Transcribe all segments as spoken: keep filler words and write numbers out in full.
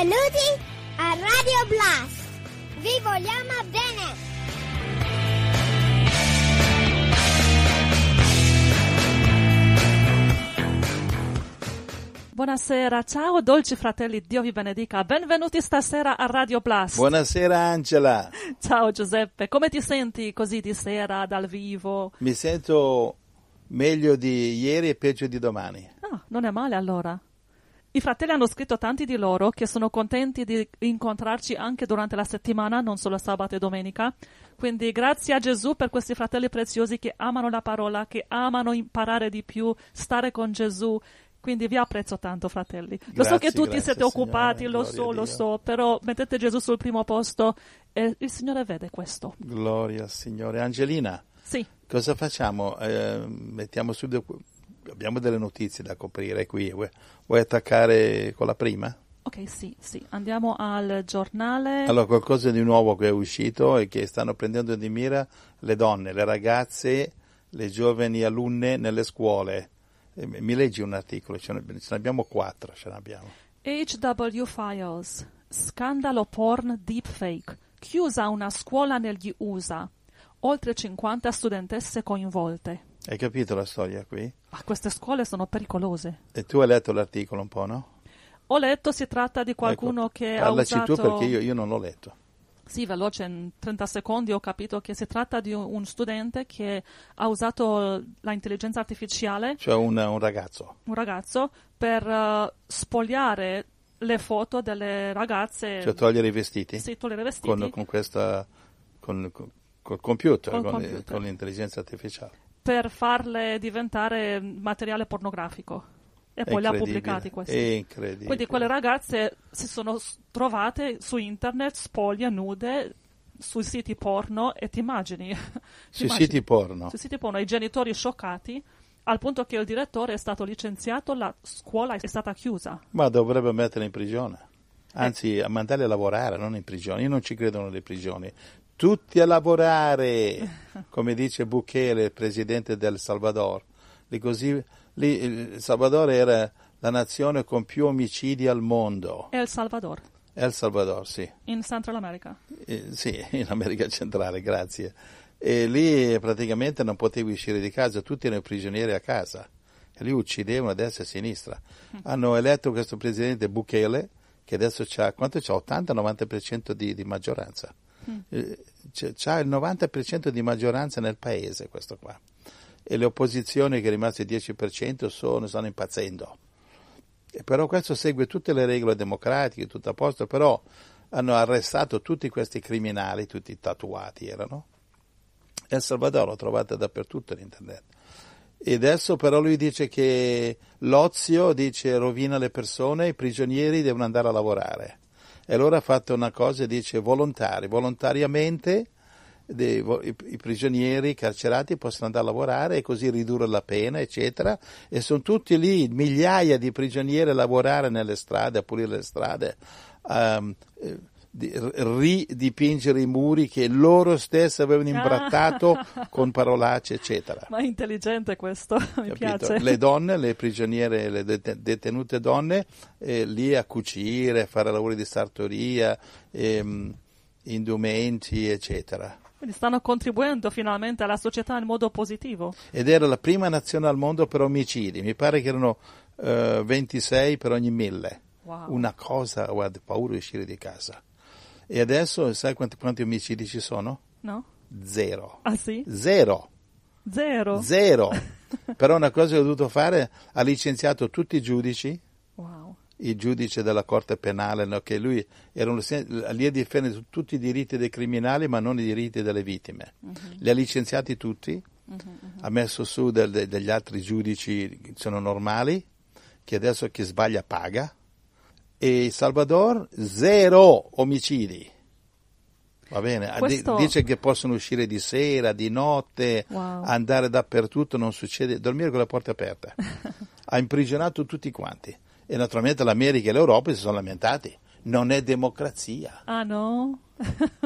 Benvenuti a Radio Blast! Vi vogliamo bene! Buonasera, ciao dolci fratelli, Dio vi benedica. Benvenuti stasera a Radio Blast. Buonasera Angela. Ciao Giuseppe, come ti senti così di sera dal vivo? Mi sento meglio di ieri e peggio di domani. Ah, non è male allora. I fratelli hanno scritto tanti di loro che sono contenti di incontrarci anche durante la settimana, non solo sabato e domenica. Quindi grazie a Gesù per questi fratelli preziosi che amano la parola, che amano imparare di più, stare con Gesù. Quindi vi apprezzo tanto, fratelli. Lo Grazie, so che tutti grazie, siete occupati, Signore, lo so, gloria a lo Dio. so, però mettete Gesù sul primo posto e il Signore vede questo. Gloria al Signore. Angelina, Sì. cosa facciamo? Eh, mettiamo subito, abbiamo delle notizie da coprire qui. Vuoi, vuoi attaccare con la prima? Ok, sì, sì. Andiamo al giornale. Allora, qualcosa di nuovo che è uscito e che stanno prendendo di mira le donne, le ragazze, le giovani alunne nelle scuole. Eh, Mi leggi un articolo? Ce ne, ce ne abbiamo quattro, ce ne abbiamo. H W Files. Scandalo porn deepfake. Chiusa una scuola negli U S A. Oltre cinquanta studentesse coinvolte. Hai capito la storia qui? Ah, queste scuole sono pericolose. E tu hai letto l'articolo un po', no? Ho letto, si tratta di qualcuno Ecco, che ha parlaci usato... tu perché io, io non l'ho letto. Sì, veloce, in trenta secondi ho capito che si tratta di un, un studente che ha usato l'intelligenza artificiale, Cioè un, un ragazzo. un ragazzo, per uh, spogliare le foto delle ragazze. Cioè togliere i vestiti? Sì, togliere i vestiti. Con, con questa... Con, con, col computer, Col con, computer. con l'intelligenza artificiale. Per farle diventare materiale pornografico. E poi le ha Incredibile, pubblicati questi. è incredibile. Quindi quelle ragazze si sono s- trovate su internet spoglie, nude, sui siti porno e ti immagini? ti Sui immagini? siti porno. Sui siti porno, i genitori scioccati, al punto che il direttore è stato licenziato, la scuola è stata chiusa. Ma dovrebbe mettere in prigione. Anzi, a mandarli a lavorare, non in prigione. Io non ci credo nelle prigioni. Tutti a lavorare, come dice Bukele, il presidente del Salvador. Lì così, lì, il Salvador era la nazione con più omicidi al mondo. El Salvador, El Salvador, sì. in Central America. Eh, sì, in America centrale, grazie. E lì praticamente non potevi uscire di casa, tutti erano prigionieri a casa. E lì uccidevano a destra e a sinistra. Mm. Hanno eletto questo presidente Bukele, che adesso c'ha, quanto c'ha? ottanta novanta per cento di, di maggioranza. Mm. Eh, c'ha il novanta per cento di maggioranza nel paese, questo qua. E le opposizioni, che è rimasto il dieci per cento, sono, stanno impazzendo. E però questo segue tutte le regole democratiche, tutto a posto, però hanno arrestato tutti questi criminali, tutti tatuati erano. El Salvador l'ho trovata dappertutto in internet. E adesso però lui dice che l'ozio, dice, rovina le persone, i prigionieri devono andare a lavorare. E allora ha fatto una cosa, dice, volontari, volontariamente dei, i, i prigionieri carcerati possono andare a lavorare e così ridurre la pena, eccetera. E sono tutti lì, migliaia di prigionieri a lavorare nelle strade, a pulire le strade, um, di, ridipingere i muri che loro stessi avevano imbrattato ah. con parolacce, eccetera. Ma è intelligente questo, mi Capito? piace. Le donne, le prigioniere, le detenute donne, eh, lì a cucire, a fare lavori di sartoria, ehm, indumenti, eccetera. Quindi stanno contribuendo finalmente alla società in modo positivo. Ed era la prima nazione al mondo per omicidi, mi pare che erano eh, ventisei per ogni mille. Wow. Una cosa, guarda, paura di uscire di casa. E adesso sai quanti, quanti omicidi ci sono? No. Zero. Ah sì? Zero. Zero? Zero. Però una cosa che ha dovuto fare, ha licenziato tutti i giudici. Wow. Il giudice della Corte Penale, no, che lui era un, lì a difendere tutti i diritti dei criminali ma non i diritti delle vittime. Uh-huh. Li ha licenziati tutti, uh-huh, uh-huh. ha messo su del, de, degli altri giudici che sono normali, che adesso chi sbaglia paga, e Salvador zero omicidi. Va bene, Questo... dice che possono uscire di sera, di notte, wow. andare dappertutto, non succede, dormire con le porte aperte. Ha imprigionato tutti quanti. E naturalmente l'America e l'Europa si sono lamentati. Non è democrazia. Ah no?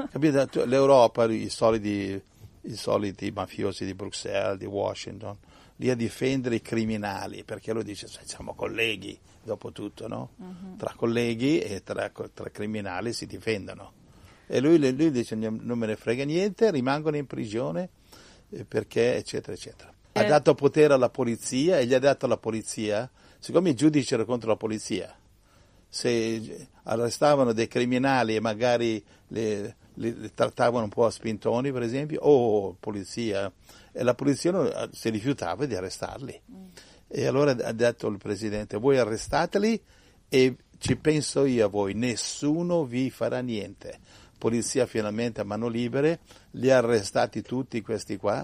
Capito? L'Europa, i soliti, i soliti mafiosi di Bruxelles, di Washington, lì a difendere i criminali, perché lui dice, siamo colleghi, dopo tutto, no? Uh-huh. Tra colleghi e tra, tra criminali si difendono. E lui, lui dice, non me ne frega niente, rimangono in prigione perché, eccetera, eccetera. Ha dato potere alla polizia e gli ha dato alla polizia, siccome i giudici erano contro la polizia, se arrestavano dei criminali e magari le, le, le trattavano un po' a spintoni, per esempio, o oh, polizia, e la polizia non, si rifiutava di arrestarli. Mm. E allora ha detto il presidente, voi arrestateli e ci penso io a voi, nessuno vi farà niente. Polizia finalmente a mano libere, li ha arrestati tutti questi qua,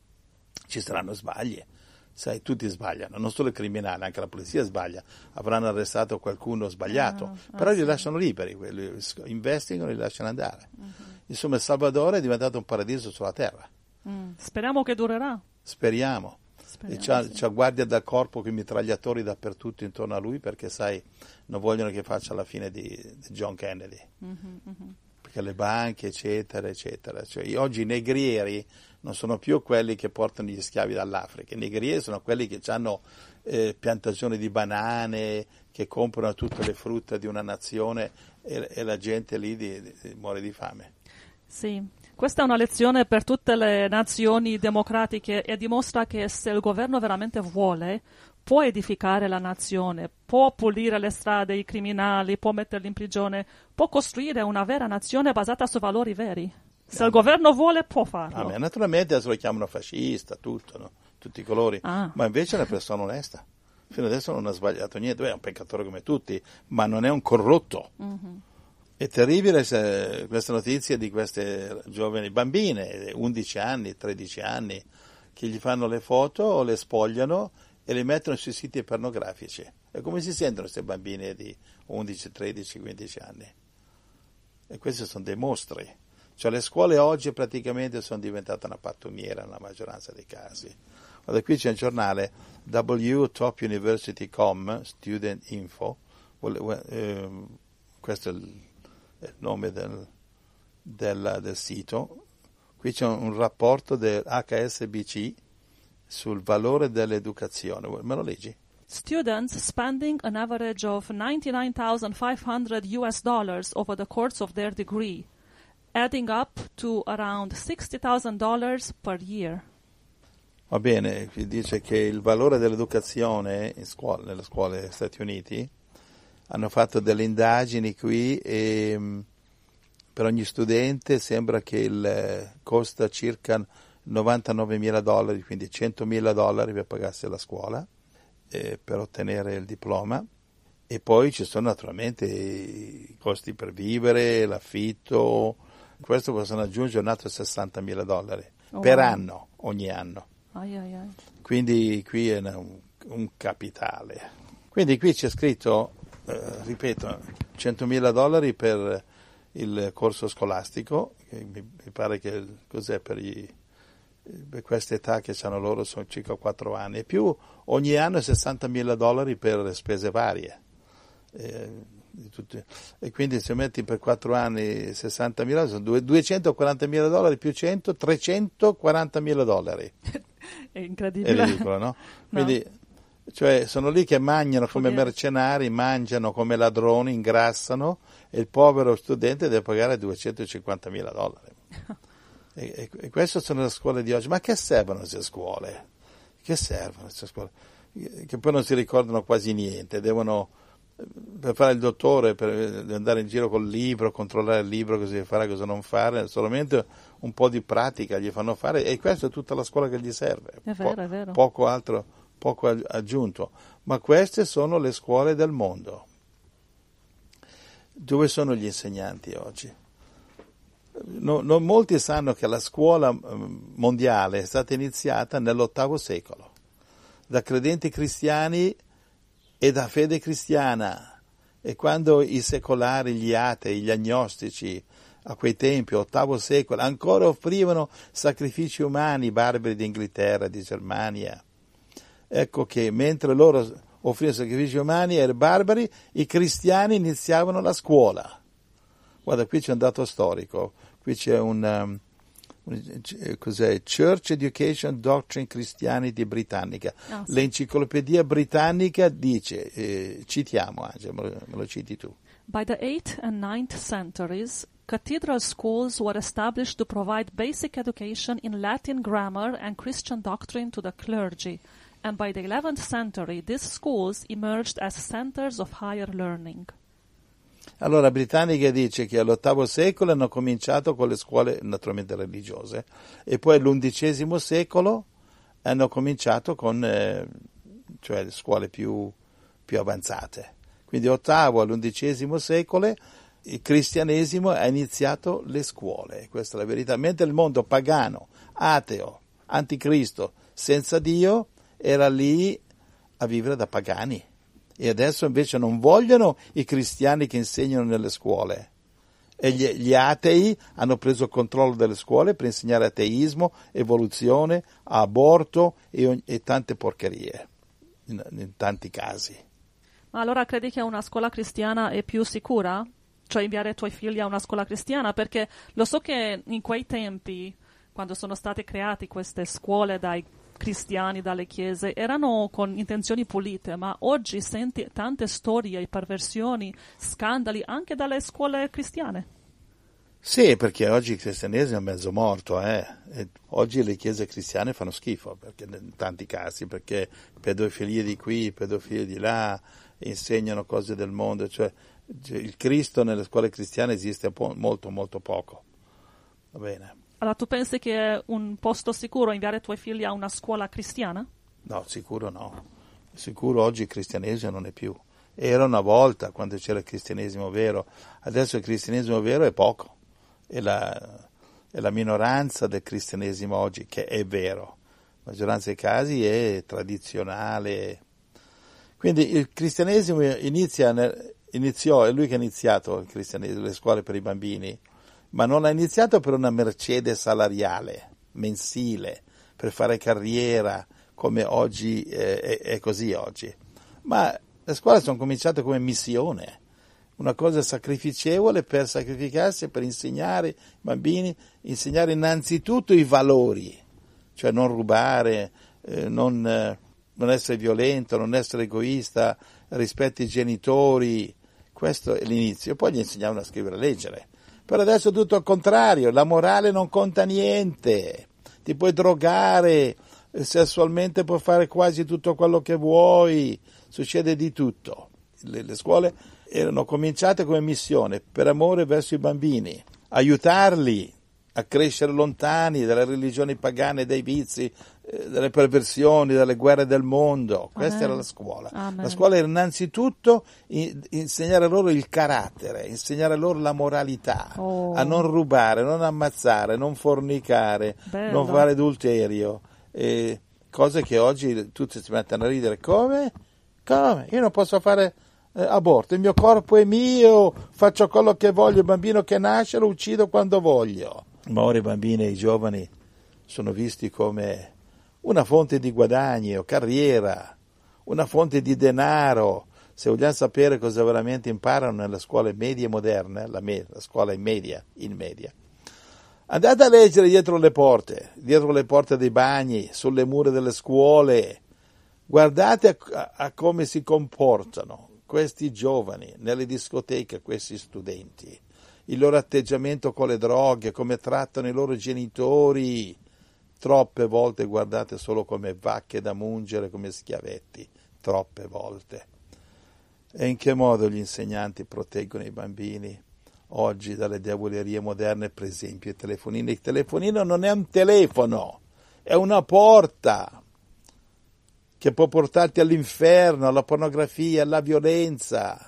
ci saranno sbagli. Sai, tutti sbagliano, non solo i criminali, anche la polizia sbaglia, avranno arrestato qualcuno sbagliato, ah, ah, però li sì. lasciano liberi, li investigano e li lasciano andare. Uh-huh. Insomma, il Salvador è diventato un paradiso sulla terra. Mm. Speriamo che durerà. Speriamo. Speriamo e c'ha, sì. c'ha guardia da corpo con i mitragliatori dappertutto intorno a lui, perché sai, non vogliono che faccia la fine di, di John Kennedy. Uh-huh, uh-huh. Perché le banche, eccetera, eccetera. Cioè, oggi i negrieri non sono più quelli che portano gli schiavi dall'Africa, i negrieri sono quelli che hanno eh, piantagioni di banane, che comprano tutte le frutta di una nazione e, e la gente lì di, di, muore di fame. Sì, questa è una lezione per tutte le nazioni democratiche e dimostra che se il governo veramente vuole, può edificare la nazione, può pulire le strade, i criminali, può metterli in prigione, può costruire una vera nazione basata su valori veri. Se ah, il governo vuole, può farlo. Ah, naturalmente adesso lo chiamano fascista, tutto, no? Tutti i colori, ah. ma invece è una persona onesta. Fino adesso non ha sbagliato niente, Beh, è un peccatore come tutti, ma non è un corrotto. Mm-hmm. È terribile se, questa notizia di queste giovani bambine, undici anni, tredici anni, che gli fanno le foto o le spogliano e le mettono sui siti pornografici. E come si sentono queste bambine di undici, tredici, quindici anni? E questi sono dei mostri. Cioè le scuole oggi praticamente sono diventate una pattumiera nella maggioranza dei casi. Guarda, qui c'è un giornale W Top University punto com, Student Info, eh, questo è il, è il nome del, del, del sito. Qui c'è un, un rapporto del H S B C sul valore dell'educazione. Me lo leggi? Students spending an average of ninety-nine thousand five hundred U S dollars over the course of their degree, adding up to around sixty thousand dollars per year. Va bene, qui dice che il valore dell'educazione in scuola, nelle scuole degli Stati Uniti hanno fatto delle indagini qui e mh, per ogni studente sembra che il eh, costa circa novantanovemila dollari, quindi centomila dollari per pagarsi la scuola, eh, per ottenere il diploma. E poi ci sono naturalmente i costi per vivere, l'affitto. Questo possono aggiungere un altro sessantamila dollari oh, per wow. anno, ogni anno. Ai, ai, ai. Quindi qui è un, un capitale. Quindi qui c'è scritto, eh, ripeto, centomila dollari per il corso scolastico, che mi, mi pare che cos'è per, i, per queste età che hanno loro sono circa quattro anni, e più ogni anno sessantamila dollari per spese varie. Eh, Di tutti. E quindi se metti per quattro anni sessantamila sono duecentoquarantamila dollari più cento, trecentoquarantamila dollari. È incredibile. È ridicolo, no? Quindi, no. Cioè, sono lì che mangiano come mercenari, mangiano come ladroni, ingrassano, e il povero studente deve pagare duecentocinquantamila dollari. e, e, e queste sono le scuole di oggi. Ma che servono queste scuole? Che servono queste scuole? Che poi non si ricordano quasi niente, devono... per fare il dottore, per andare in giro col libro, controllare il libro, cosa deve fare, cosa non fare, solamente un po' di pratica gli fanno fare, e questa è tutta la scuola che gli serve. È vero, po- è vero. Poco altro, poco aggiunto. Ma queste sono le scuole del mondo. Dove sono gli insegnanti oggi? No, non molti sanno che la scuola mondiale è stata iniziata nell'ottavo secolo da credenti cristiani e da fede cristiana, e quando i secolari, gli atei, gli agnostici a quei tempi, ottavo secolo, ancora offrivano sacrifici umani, barbari d'Inghilterra, di Germania, ecco che mentre loro offrivano sacrifici umani e barbari, i cristiani iniziavano la scuola. Guarda, qui c'è un dato storico, qui c'è un, um, cos'è? Church Education Doctrine Christianity britannica. Ah, sì. L'enciclopedia britannica dice, eh, citiamo Angela, me lo, me lo citi tu. By the eighth and ninth centuries, cathedral schools were established to provide basic education in Latin grammar and Christian doctrine to the clergy, and by the eleventh century these schools emerged as centers of higher learning. Allora, Britannica dice che all'ottavo secolo hanno cominciato con le scuole naturalmente religiose e poi all'undicesimo secolo hanno cominciato con eh, cioè le scuole più, più avanzate. Quindi ottavo all'undicesimo secolo il cristianesimo ha iniziato le scuole, questa è la verità, mentre il mondo pagano, ateo, anticristo, senza Dio era lì a vivere da pagani. E adesso invece non vogliono i cristiani che insegnano nelle scuole. E gli, gli atei hanno preso il controllo delle scuole per insegnare ateismo, evoluzione, aborto e, e tante porcherie, in, in tanti casi. Ma allora credi che una scuola cristiana è più sicura? Cioè inviare i tuoi figli a una scuola cristiana? Perché lo so che in quei tempi, quando sono state create queste scuole dai cristiani, dalle chiese, erano con intenzioni pulite, ma oggi senti tante storie, perversioni, scandali anche dalle scuole cristiane. Sì, perché oggi il cristianesimo è mezzo morto, eh? E oggi le chiese cristiane fanno schifo, perché in tanti casi, perché pedofilie di qui, pedofilie di là, insegnano cose del mondo, cioè il Cristo nelle scuole cristiane esiste po- molto molto poco. Va bene. Allora tu pensi che è un posto sicuro inviare i tuoi figli a una scuola cristiana? No, sicuro no. Sicuro oggi il cristianesimo non è più. Era una volta quando c'era il cristianesimo vero, adesso il cristianesimo vero è poco. È la, è la minoranza del cristianesimo oggi che è vero. La maggioranza dei casi è tradizionale. Quindi il cristianesimo inizia nel, iniziò, è lui che ha iniziato il cristianesimo, le scuole per i bambini, ma non ha iniziato per una mercede salariale, mensile, per fare carriera, come oggi eh, è, è così oggi. Ma le scuole sono cominciate come missione, una cosa sacrificevole per sacrificarsi, per insegnare ai bambini, insegnare innanzitutto i valori, cioè non rubare, eh, non, eh, non essere violento, non essere egoista, rispetto ai genitori, questo è l'inizio. Poi gli insegnavano a scrivere e leggere. Però adesso è tutto al contrario, la morale non conta niente, ti puoi drogare, sessualmente puoi fare quasi tutto quello che vuoi, succede di tutto. Le, le scuole erano cominciate come missione, per amore verso i bambini, aiutarli a crescere lontani dalle religioni pagane, dai vizi, eh, dalle perversioni, dalle guerre del mondo. Questa Amen. Era la scuola. Amen. La scuola era innanzitutto in, insegnare loro il carattere, insegnare loro la moralità, Oh. a non rubare, non ammazzare, non fornicare, Bello. non fare adulterio, eh, cose che oggi tutti si mettono a ridere. Come? Come? Io non posso fare eh, aborto, il mio corpo è mio, faccio quello che voglio, il bambino che nasce lo uccido quando voglio. Ma ora i bambini e i giovani sono visti come una fonte di guadagno, carriera, una fonte di denaro. Se vogliamo sapere cosa veramente imparano nelle scuole medie moderne, la, me- la scuola in media, in media, andate a leggere dietro le porte, dietro le porte dei bagni, sulle mura delle scuole, guardate a, a come si comportano questi giovani nelle discoteche, questi studenti, il loro atteggiamento con le droghe, come trattano i loro genitori. Troppe volte guardate solo come vacche da mungere, come schiavetti, troppe volte. E in che modo gli insegnanti proteggono i bambini oggi dalle diavolerie moderne, per esempio il telefonino? Il telefonino non è un telefono, è una porta che può portarti all'inferno, alla pornografia, alla violenza.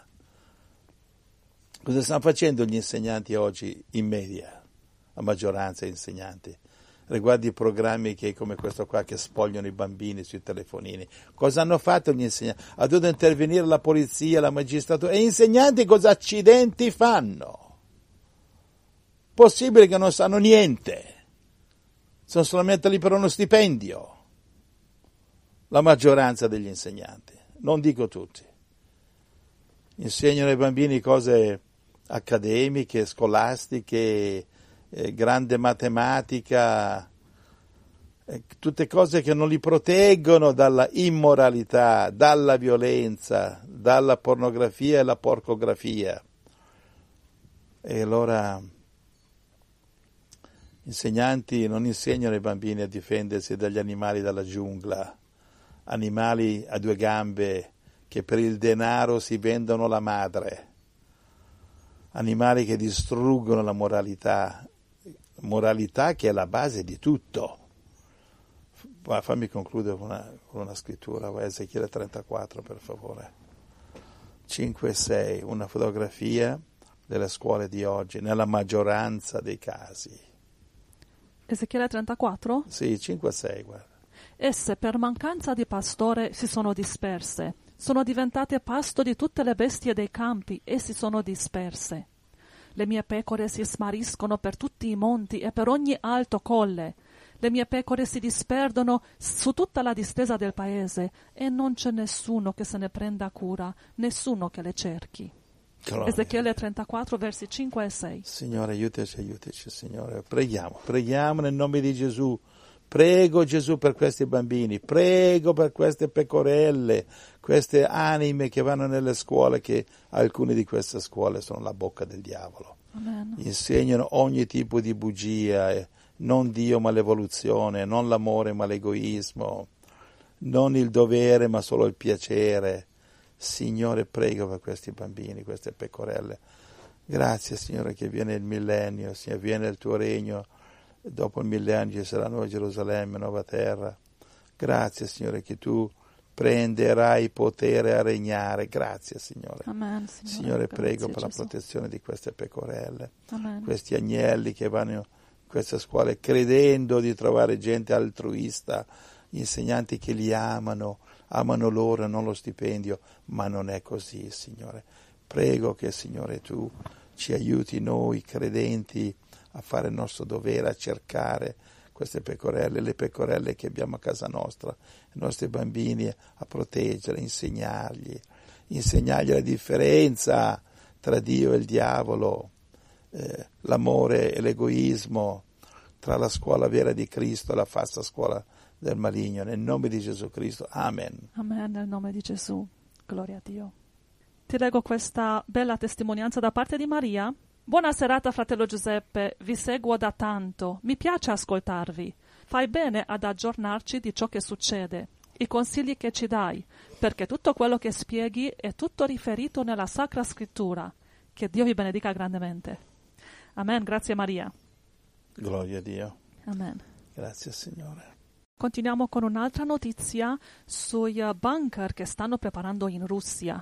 Cosa stanno facendo gli insegnanti oggi in media, la maggioranza degli insegnanti, riguardo i programmi che, come questo qua che spogliano i bambini sui telefonini? Cosa hanno fatto gli insegnanti? Ha dovuto intervenire la polizia, la magistratura, e gli insegnanti cosa accidenti fanno? Possibile che non sanno niente, sono solamente lì per uno stipendio, la maggioranza degli insegnanti, non dico tutti. Insegnano ai bambini cose accademiche, scolastiche, eh, grande matematica, eh, tutte cose che non li proteggono dalla immoralità, dalla violenza, dalla pornografia e la porcografia. E allora insegnanti non insegnano ai bambini a difendersi dagli animali della giungla, animali a due gambe che per il denaro si vendono la madre, animali che distruggono la moralità, moralità che è la base di tutto. Fammi concludere con una, con una scrittura, vai Ezechiele trentaquattro per favore, cinque e sei, una fotografia delle scuole di oggi, nella maggioranza dei casi. Ezechiele trentaquattro? Sì, cinque e sei, guarda. Esse per mancanza di pastore si sono disperse, sono diventate pasto di tutte le bestie dei campi e si sono disperse. Le mie pecore si smariscono per tutti i monti e per ogni alto colle. Le mie pecore si disperdono su tutta la distesa del paese e non c'è nessuno che se ne prenda cura, nessuno che le cerchi. Gloria. Ezechiele trentaquattro, versi cinque e sei. Signore, aiutaci, aiutaci, Signore. Preghiamo, preghiamo nel nome di Gesù. Prego Gesù per questi bambini, prego per queste pecorelle, queste anime che vanno nelle scuole, che alcune di queste scuole sono la bocca del diavolo. Amen. Insegnano ogni tipo di bugia, eh, non Dio ma l'evoluzione, non l'amore ma l'egoismo, non il dovere ma solo il piacere. Signore, prego per questi bambini, queste pecorelle. Grazie, Signore, che viene il millennio, Signore, viene il tuo regno. Dopo il millennio ci sarà nuova Gerusalemme, nuova terra. Grazie, Signore, che tu prenderai potere a regnare. Grazie, Signore. Amen, Signore, Signore, prego grazie, per la Gesù. protezione di queste pecorelle, Amen. questi agnelli che vanno in queste scuole credendo di trovare gente altruista, insegnanti che li amano, amano loro e non lo stipendio, ma non è così, Signore. Prego che, Signore, tu ci aiuti noi credenti a fare il nostro dovere, a cercare queste pecorelle, le pecorelle che abbiamo a casa nostra, i nostri bambini, a proteggere, insegnargli, insegnargli la differenza tra Dio e il diavolo, eh, l'amore e l'egoismo, tra la scuola vera di Cristo e la falsa scuola del maligno. Nel nome di Gesù Cristo, amen. Amen, nel nome di Gesù. Gloria a Dio. Ti leggo questa bella testimonianza da parte di Maria. Buona serata, fratello Giuseppe, vi seguo da tanto, mi piace ascoltarvi. Fai bene ad aggiornarci di ciò che succede, i consigli che ci dai, perché tutto quello che spieghi è tutto riferito nella Sacra Scrittura. Che Dio vi benedica grandemente. Amen, grazie Maria. Gloria a Dio. Amen. Grazie, Signore. Continuiamo con un'altra notizia sui bunker che stanno preparando in Russia.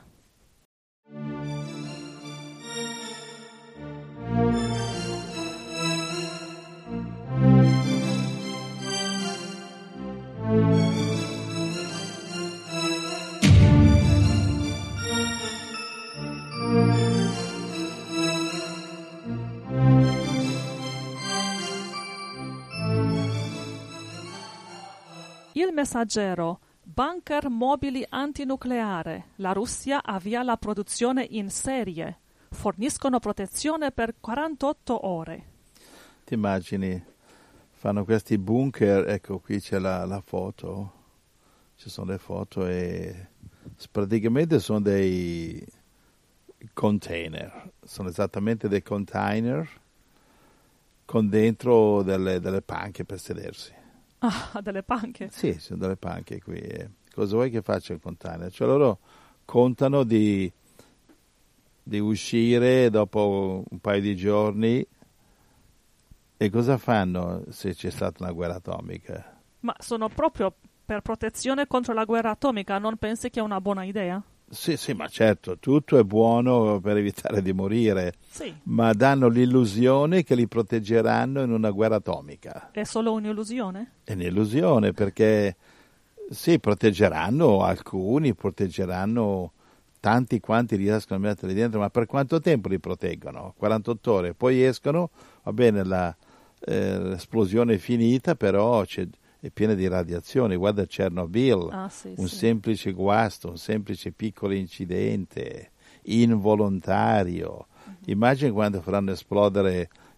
Il Messaggero, bunker mobili antinucleare. La Russia avvia la produzione in serie. Forniscono protezione per quarantotto ore. Ti immagini, fanno questi bunker, ecco qui c'è la, la foto, ci sono le foto e praticamente sono dei container, sono esattamente dei container con dentro delle, delle panche per sedersi. Ah, delle panche? Sì, sono delle panche qui. Eh. Cosa vuoi che faccia il container? Cioè loro contano di, di uscire dopo un paio di giorni e cosa fanno se c'è stata una guerra atomica? Ma sono proprio per protezione contro la guerra atomica, non pensi che è una buona idea? Sì, sì, ma certo, tutto è buono per evitare di morire, sì, ma danno l'illusione che li proteggeranno in una guerra atomica. È solo un'illusione? È un'illusione perché sì, proteggeranno alcuni, proteggeranno tanti quanti riescono a metterli dentro, ma per quanto tempo li proteggono? quarantotto ore, poi escono, va bene, la, eh, l'esplosione è finita, però c'è... è piena di radiazioni, guarda Chernobyl, ah, sì, un sì. semplice guasto, un semplice piccolo incidente, involontario. Mm-hmm. Immagina quando faranno esplodere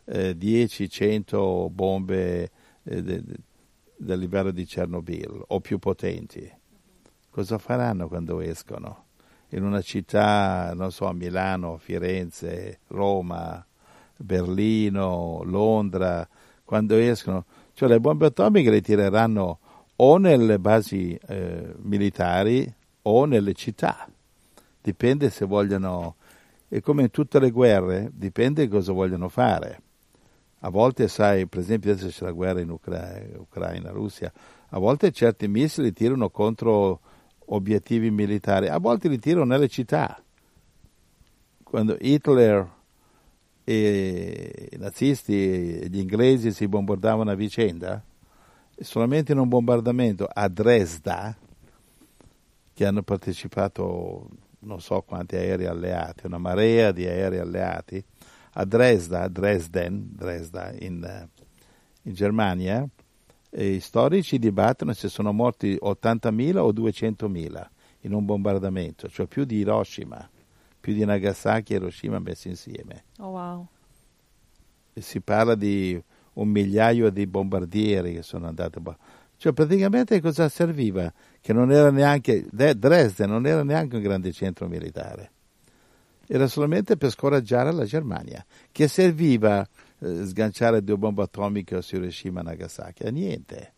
eh, dieci cento bombe eh, de, de, del livello di Chernobyl o più potenti. Cosa faranno quando escono? In una città, non so, Milano, Firenze, Roma, Berlino, Londra, quando escono, cioè le bombe atomiche le tireranno o nelle basi eh, militari o nelle città. Dipende se vogliono, e come in tutte le guerre, dipende cosa vogliono fare. A volte, sai, per esempio adesso c'è la guerra in Ucra- Ucraina, Russia, a volte certi missili tirano contro obiettivi militari, a volte li tirano nelle città. Quando Hitler e i nazisti e gli inglesi si bombardavano a vicenda, solamente in un bombardamento a Dresda, che hanno partecipato non so quanti aerei alleati, una marea di aerei alleati, a Dresda, Dresden, Dresda in, in Germania, e i storici dibattono se sono morti ottantamila o duecentomila in un bombardamento, cioè più di Hiroshima, più di Nagasaki e Hiroshima messi insieme. Oh, wow. E si parla di un migliaio di bombardieri che sono andati. Cioè praticamente cosa serviva? Che non era neanche, Dresda non era neanche un grande centro militare. Era solamente per scoraggiare la Germania. Che serviva eh, sganciare due bombe atomiche su Hiroshima e Nagasaki? A niente.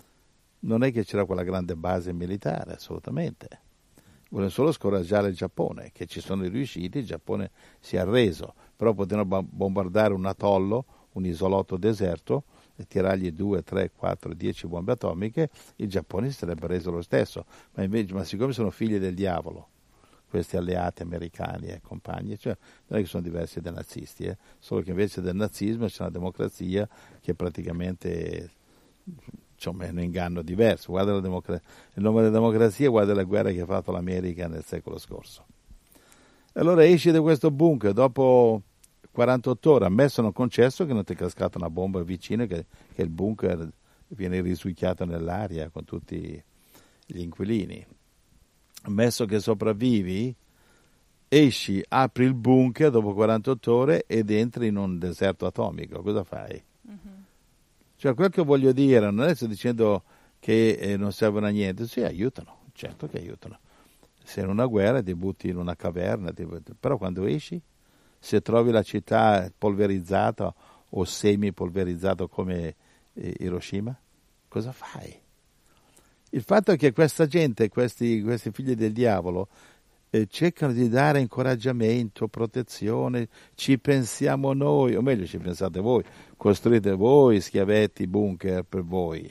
Non è che c'era quella grande base militare, assolutamente. Vogliono solo scoraggiare il Giappone, che ci sono riusciti, il Giappone si è arreso, però potevano bombardare un atollo, un isolotto deserto, e tirargli due, tre, quattro, dieci bombe atomiche, il Giappone si sarebbe reso lo stesso. Ma invece, ma siccome sono figli del diavolo, questi alleati americani e compagni, cioè non è che sono diversi dai nazisti, eh? Solo che invece del nazismo c'è una democrazia che praticamente c'è un inganno diverso. Guarda la democrazia, il nome della democrazia, guarda la guerra che ha fatto l'America nel secolo scorso. Allora esci da questo bunker dopo quarantotto ore, ammesso non concesso che non ti è cascata una bomba vicino, che, che il bunker viene risucchiato nell'aria con tutti gli inquilini. Ammesso che sopravvivi, esci, apri il bunker dopo quarantotto ore ed entri in un deserto atomico. Cosa fai? Mm-hmm. Cioè, quel che voglio dire, non è sto dicendo che eh, non servono a niente, sì, aiutano, certo che aiutano. Se in una guerra ti butti in una caverna, ti... però quando esci, se trovi la città polverizzata o semi-polverizzata come eh, Hiroshima, cosa fai? Il fatto è che questa gente, questi, questi figli del diavolo, eh, cercano di dare incoraggiamento, protezione, ci pensiamo noi, o meglio ci pensate voi, costruite voi schiavetti, bunker per voi,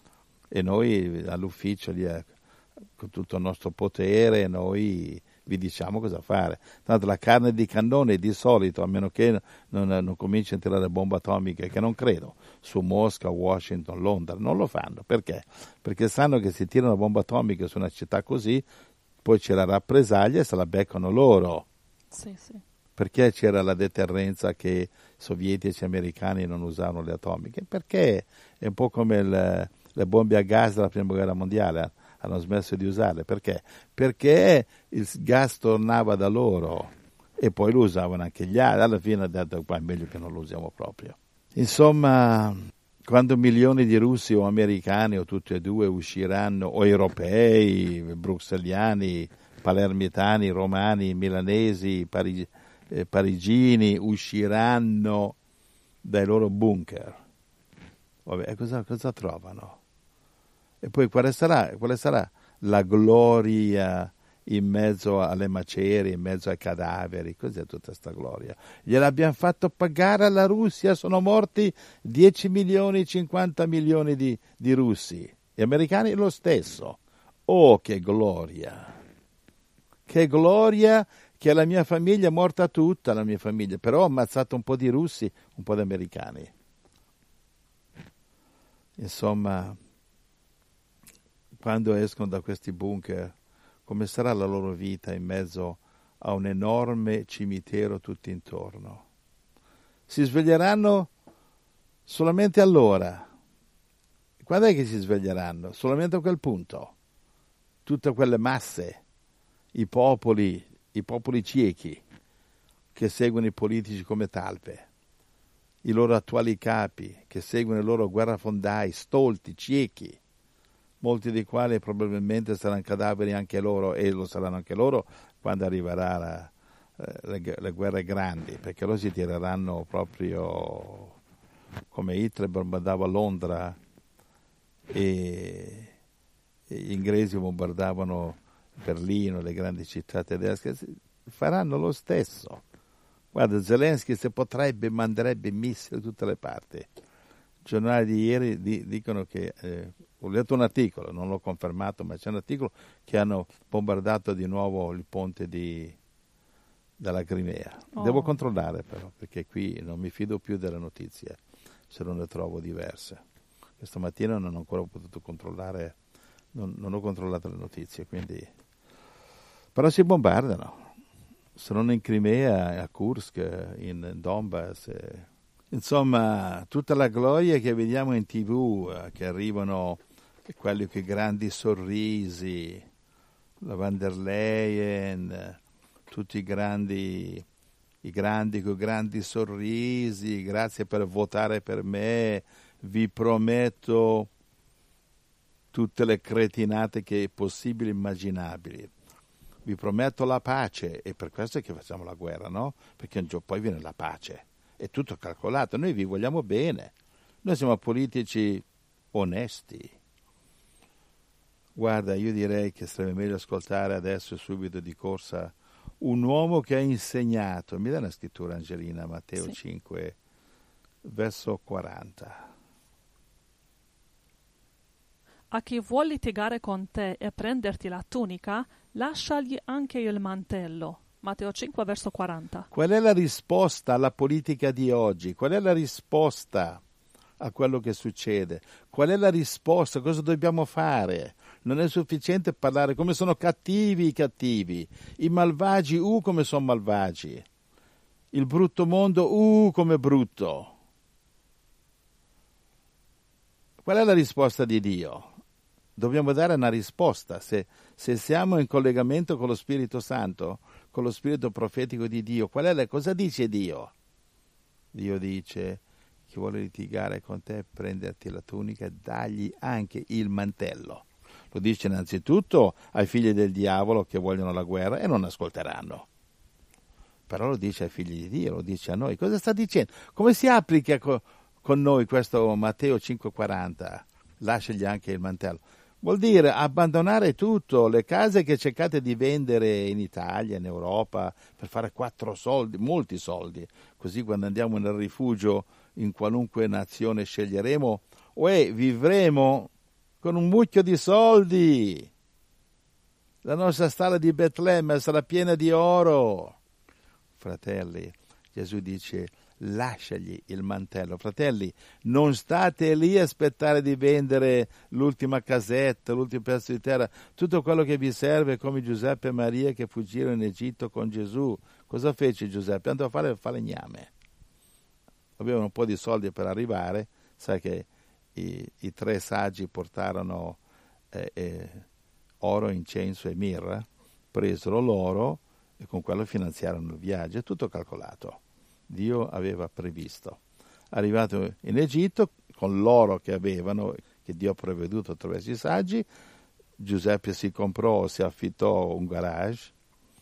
e noi all'ufficio lì, eh, con tutto il nostro potere, noi vi diciamo cosa fare. Tanto la carne di cannone di solito, a meno che non, non cominci a tirare bombe atomiche, che non credo, su Mosca, Washington, Londra, non lo fanno. Perché? Perché sanno che se tirano bombe atomiche su una città così, poi c'è la rappresaglia e se la beccano loro. Sì, sì. Perché c'era la deterrenza che sovietici e americani non usavano le atomiche? Perché è un po' come le, le bombe a gas della prima guerra mondiale, hanno smesso di usarle. Perché? Perché il gas tornava da loro e poi lo usavano anche gli altri. Alla fine ha detto qua è meglio che non lo usiamo proprio. Insomma, quando milioni di russi o americani o tutti e due usciranno, o europei, bruxelliani, palermitani, romani, milanesi, parigi, eh, parigini, usciranno dai loro bunker, vabbè, cosa, cosa trovano? E poi quale sarà, quale sarà la gloria in mezzo alle macerie, in mezzo ai cadaveri? Cos'è tutta questa gloria? Gliel'abbiamo fatto pagare alla Russia, sono morti dieci milioni, cinquanta milioni di, di russi. Gli americani lo stesso. Oh, che gloria! Che gloria che la mia famiglia è morta tutta, la mia famiglia, però ho ammazzato un po' di russi, un po' di americani. Insomma, quando escono da questi bunker, come sarà la loro vita in mezzo a un enorme cimitero tutto intorno? Si sveglieranno solamente allora. Quando è che si sveglieranno? Solamente a quel punto. Tutte quelle masse, i popoli, i popoli ciechi che seguono i politici come talpe. i loro attuali capi, che seguono i loro guerrafondai, stolti, ciechi, molti dei quali probabilmente saranno cadaveri anche loro, e lo saranno anche loro quando arriverà la, le, le guerre grandi, perché loro si tireranno proprio come Hitler bombardava Londra e, e gli inglesi bombardavano Berlino, le grandi città tedesche, faranno lo stesso. Guarda, Zelensky se potrebbe manderebbe missili da tutte le parti. I giornali di ieri di, dicono che, eh, ho letto un articolo, non l'ho confermato, ma c'è un articolo che hanno bombardato di nuovo il ponte di, della Crimea. Oh. Devo controllare però, perché qui non mi fido più delle notizie, se non le trovo diverse. Questa mattina non ho ancora potuto controllare, non, non ho controllato le notizie, quindi... Però si bombardano. Se non in Crimea, a Kursk, in Donbass. Eh. Insomma, tutta la gloria che vediamo in tivù, eh, che arrivano quelli con i grandi sorrisi, la Van der Leyen, eh, tutti i grandi, i grandi con grandi sorrisi, grazie per votare per me, vi prometto tutte le cretinate che è possibili e immaginabili. Vi prometto la pace, e per questo è che facciamo la guerra, no? Perché poi viene la pace, è tutto calcolato, noi vi vogliamo bene, noi siamo politici onesti. Guarda, io direi che sarebbe meglio ascoltare adesso subito di corsa un uomo che ha insegnato, mi dai una scrittura Angelina, Matteo sì. cinque, verso quaranta. A chi vuol litigare con te e prenderti la tunica, lasciagli anche il mantello. Matteo cinque, verso quaranta. Qual è la risposta alla politica di oggi? Qual è la risposta a quello che succede? Qual è la risposta? Cosa dobbiamo fare? Non è sufficiente parlare come sono cattivi i cattivi, i malvagi, uh, come sono malvagi, il brutto mondo, uh, come brutto. Qual è la risposta di Dio? Dobbiamo dare una risposta. Se, se siamo in collegamento con lo Spirito Santo, con lo Spirito profetico di Dio, qual è la, cosa dice Dio? Dio dice: chi vuole litigare con te, prenderti la tunica e dagli anche il mantello. Lo dice innanzitutto ai figli del diavolo che vogliono la guerra e non ascolteranno. Però lo dice ai figli di Dio, lo dice a noi. Cosa sta dicendo? Come si applica co- con noi questo Matteo cinque quaranta? Lasciagli anche il mantello. Vuol dire abbandonare tutto, le case che cercate di vendere in Italia, in Europa, per fare quattro soldi, molti soldi, così quando andiamo nel rifugio in qualunque nazione sceglieremo, uè, vivremo con un mucchio di soldi. La nostra stalla di Betlemme sarà piena di oro. Fratelli, Gesù dice: lasciagli il mantello. Fratelli, non state lì a aspettare di vendere l'ultima casetta, l'ultimo pezzo di terra, tutto quello che vi serve, come Giuseppe e Maria che fuggirono in Egitto con Gesù. Cosa fece Giuseppe? Andò a fare falegname. Avevano un po' di soldi per arrivare, sai che i, i tre saggi portarono eh, eh, oro, incenso e mirra, presero l'oro e con quello finanziarono il viaggio, è tutto calcolato. Dio aveva previsto. Arrivato in Egitto, con l'oro che avevano, che Dio ha provveduto attraverso i saggi, Giuseppe si comprò, si affittò un garage,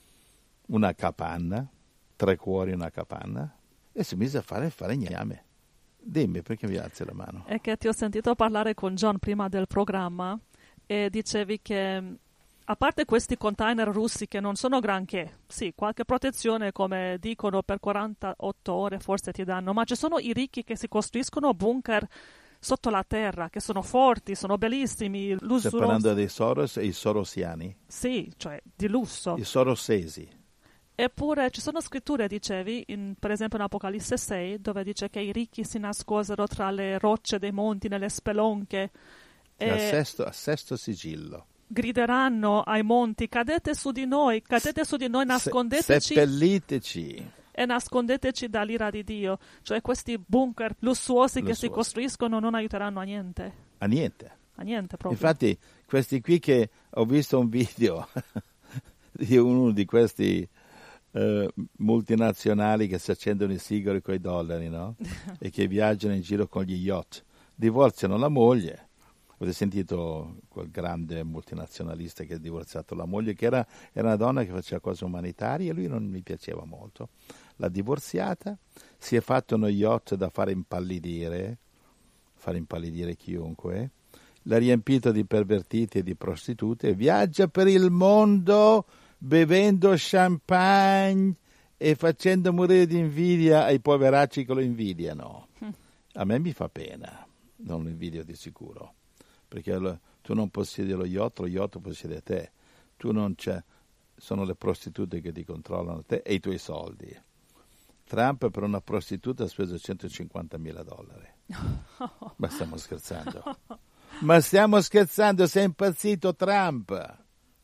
una capanna, tre cuori una capanna, e si mise a fare falegname. Dimmi, perché mi alzi la mano? È che ti ho sentito parlare con John prima del programma e dicevi che a parte questi container russi che non sono granché, sì, qualche protezione come dicono per quarantotto ore forse ti danno, ma ci sono i ricchi che si costruiscono bunker sotto la terra, che sono forti, sono bellissimi. Stai parlando dei Soros e i sorosiani? Sì, cioè di lusso. I sorosesi. Eppure ci sono scritture, dicevi, in, per esempio in Apocalisse sei, dove dice che i ricchi si nascosero tra le rocce dei monti, nelle spelonche. E a sesto, a sesto sigillo. Grideranno ai monti: cadete su di noi, cadete su di noi, nascondeteci. Seppelliteci. E nascondeteci dall'ira di Dio. Cioè questi bunker lussuosi, lussuosi che si costruiscono non aiuteranno a niente. A niente. A niente proprio. Infatti questi qui che ho visto un video di uno di questi eh, multinazionali che si accendono i sigari con i dollari, no? E che viaggiano in giro con gli yacht. Divorziano la moglie. Avete sentito quel grande multinazionalista che ha divorziato la moglie, che era, era una donna che faceva cose umanitarie e lui non mi piaceva molto. L'ha divorziata, si è fatto uno yacht da fare impallidire, fare impallidire chiunque, l'ha riempito di pervertiti e di prostitute, viaggia per il mondo bevendo champagne e facendo morire di invidia ai poveracci che lo invidiano. A me mi fa pena, non lo invidio di sicuro. Perché lo, tu non possiedi lo yacht, lo yacht possiede te. Tu non c'è, sono le prostitute che ti controllano te e i tuoi soldi. Trump per una prostituta ha speso centocinquantamila dollari. Ma stiamo scherzando? Ma stiamo scherzando? Sei impazzito Trump?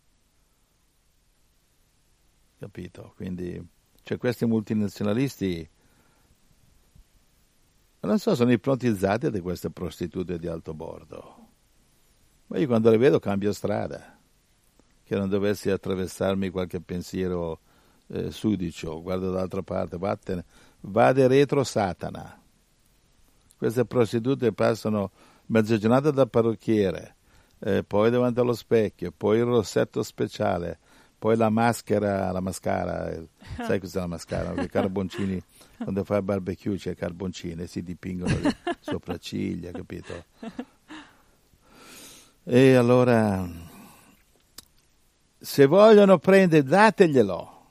Capito? Quindi, cioè questi multinazionalisti, non so, sono ipnotizzati da queste prostitute di alto bordo. Ma io quando le vedo cambio strada, che non dovessi attraversarmi qualche pensiero eh, sudicio, guardo dall'altra parte, vattene, vade retro Satana. Queste prostitute passano mezza giornata da parrucchiere, eh, poi davanti allo specchio, poi il rossetto speciale, poi la maschera, la mascara, eh, sai cos'è la mascara? I carboncini, quando fai il barbecue c'è i carboncini, si dipingono le sopracciglia, capito? E allora, se vogliono prendere, dateglielo.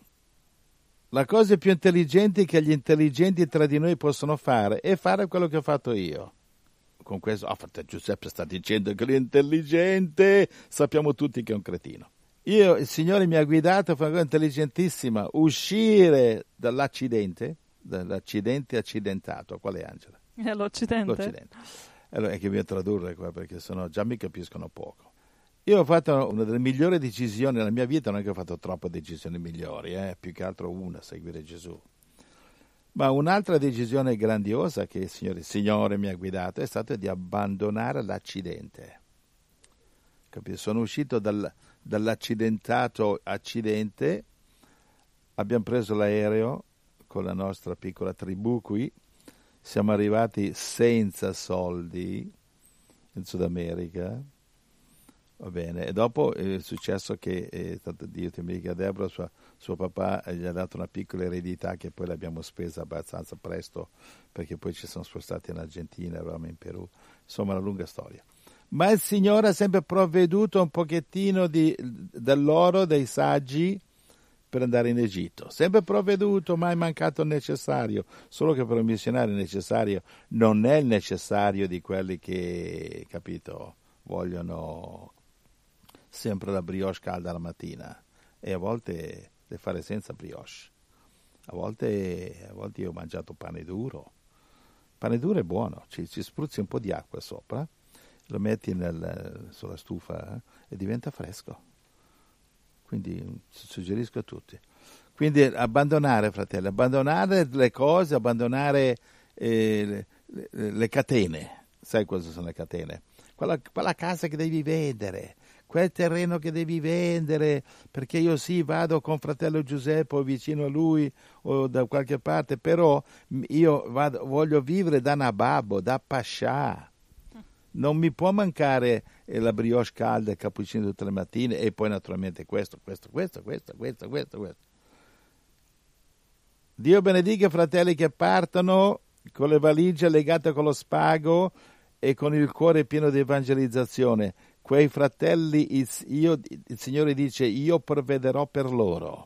La cosa più intelligente che gli intelligenti tra di noi possono fare è fare quello che ho fatto io. Con questo, oh, fratello Giuseppe sta dicendo che lui è intelligente, sappiamo tutti che è un cretino. Io, il Signore mi ha guidato a fare una cosa intelligentissima, uscire dall'accidente, dall'accidente accidentato. Qual è, Angela? È l'Occidente. L'Occidente. Allora è che devo tradurre qua perché sennò già mi capiscono poco. Io ho fatto una delle migliori decisioni nella mia vita, non è che ho fatto troppe decisioni migliori, eh? Più che altro una, seguire Gesù. Ma un'altra decisione grandiosa che il Signore, il Signore mi ha guidato è stata di abbandonare l'accidente. Capito? Sono uscito dal, dall'accidentato accidente, abbiamo preso l'aereo con la nostra piccola tribù qui, siamo arrivati senza soldi in Sud America, va bene, e dopo è successo che è stato Dio ti benedica Deborah, suo, suo papà gli ha dato una piccola eredità che poi l'abbiamo spesa abbastanza presto perché poi ci siamo spostati in Argentina, eravamo in Perù, insomma una lunga storia. Ma il Signore ha sempre provveduto un pochettino di, dell'oro, dei saggi per andare in Egitto. Sempre provveduto, mai mancato il necessario. Solo che per un missionario il necessario non è il necessario di quelli che, capito, vogliono sempre la brioche calda la mattina. E a volte deve fare senza brioche. A volte, a volte io ho mangiato pane duro. Pane duro è buono, ci, ci spruzzi un po' di acqua sopra, lo metti nel, sulla stufa eh, e diventa fresco. Quindi suggerisco a tutti. Quindi abbandonare, fratelli, abbandonare le cose, abbandonare eh, le, le, le catene. Sai cosa sono le catene? Quella, quella casa che devi vendere, quel terreno che devi vendere, perché io sì vado con fratello Giuseppe o vicino a lui o da qualche parte, però io vado, voglio vivere da nababbo, da pascià. Non mi può mancare la brioche calda, il cappuccino tutte le mattine e poi naturalmente questo, questo, questo, questo, questo, questo, questo. Dio benedica fratelli che partono con le valigie legate con lo spago e con il cuore pieno di evangelizzazione. Quei fratelli, il, io, il Signore dice, io provvederò per loro.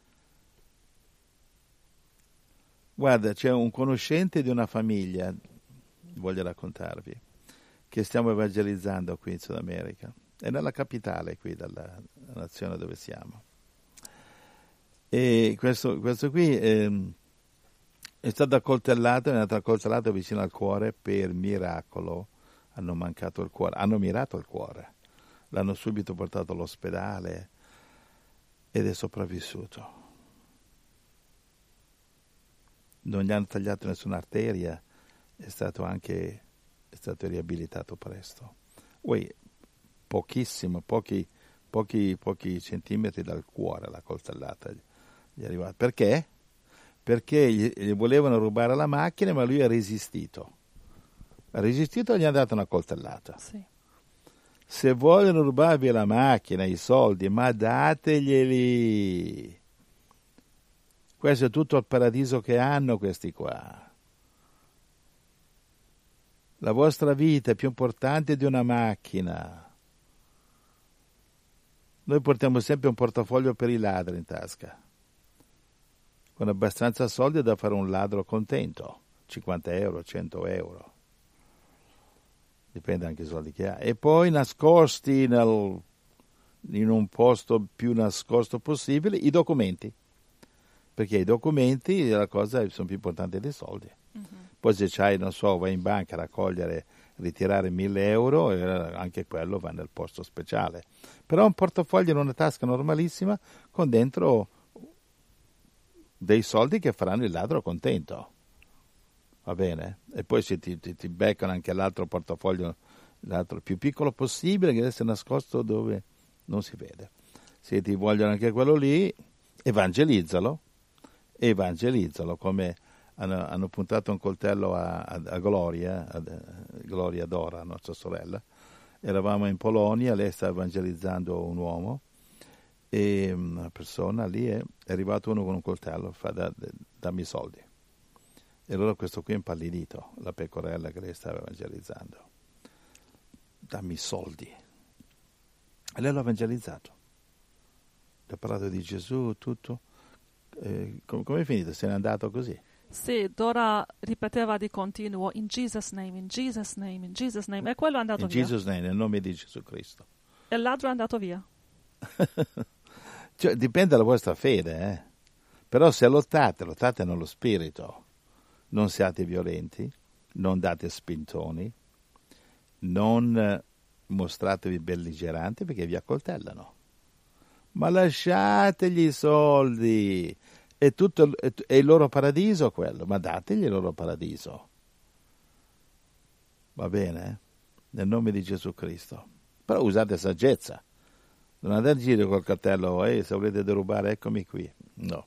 Guarda, c'è un conoscente di una famiglia, voglio raccontarvi, che stiamo evangelizzando qui in Sud America, è nella capitale qui della nazione dove siamo. E questo, questo qui eh, è stato accoltellato, è andato accoltellato vicino al cuore, per miracolo hanno mancato il cuore, hanno mirato il cuore, l'hanno subito portato all'ospedale ed è sopravvissuto. Non gli hanno tagliato nessuna arteria, è stato anche è stato riabilitato presto. Poi pochissimo, pochi, pochi, pochi centimetri dal cuore la coltellata Gli è arrivato. Perché? Perché gli, gli volevano rubare la macchina, ma lui ha resistito. Ha resistito e gli ha dato una coltellata. Sì. Se vogliono rubarvi la macchina, i soldi, ma dateglieli. Questo è tutto il paradiso che hanno questi qua. La vostra vita è più importante di una macchina. Noi portiamo sempre un portafoglio per i ladri in tasca, con abbastanza soldi da fare un ladro contento, cinquanta euro, cento euro. Dipende anche dai soldi che ha. E poi nascosti nel, in un posto più nascosto possibile i documenti, perché i documenti la cosa sono più importanti dei soldi. Mm-hmm. Poi se c'hai, non so, vai in banca a raccogliere, ritirare mille euro, anche quello va nel posto speciale. Però un portafoglio in una tasca normalissima con dentro dei soldi che faranno il ladro contento. Va bene? E poi se ti, ti, ti beccano anche l'altro portafoglio, l'altro più piccolo possibile, che deve essere nascosto dove non si vede. Se ti vogliono anche quello lì, evangelizzalo, evangelizzalo, come hanno, hanno puntato un coltello a, a, a Gloria, a, a Gloria Dora, nostra sorella. Eravamo in Polonia, lei sta evangelizzando un uomo, e una persona lì è, è arrivato uno con un coltello, fa da, da, dammi i soldi. E allora questo qui è impallidito, la pecorella che lei stava evangelizzando. Dammi i soldi. E lei l'ha evangelizzato. Le ha parlato di Gesù, tutto. Eh, com- come è finito? Se n'è andato così. Sì, Dora ripeteva di continuo, in Jesus' name, in Jesus' name, in Jesus' name. E quello è andato in via. In Jesus' name, nel nome di Gesù Cristo. E il ladro è andato via. Cioè, dipende dalla vostra fede, eh. Però se lottate, lottate nello spirito. Non siate violenti, non date spintoni, non mostratevi belligeranti perché vi accoltellano. Ma lasciategli i soldi, è, tutto, è il loro paradiso quello, ma dategli il loro paradiso. Va bene? Nel nome di Gesù Cristo. Però usate saggezza. Non andate in giro col cartello, eh, se volete derubare eccomi qui. No.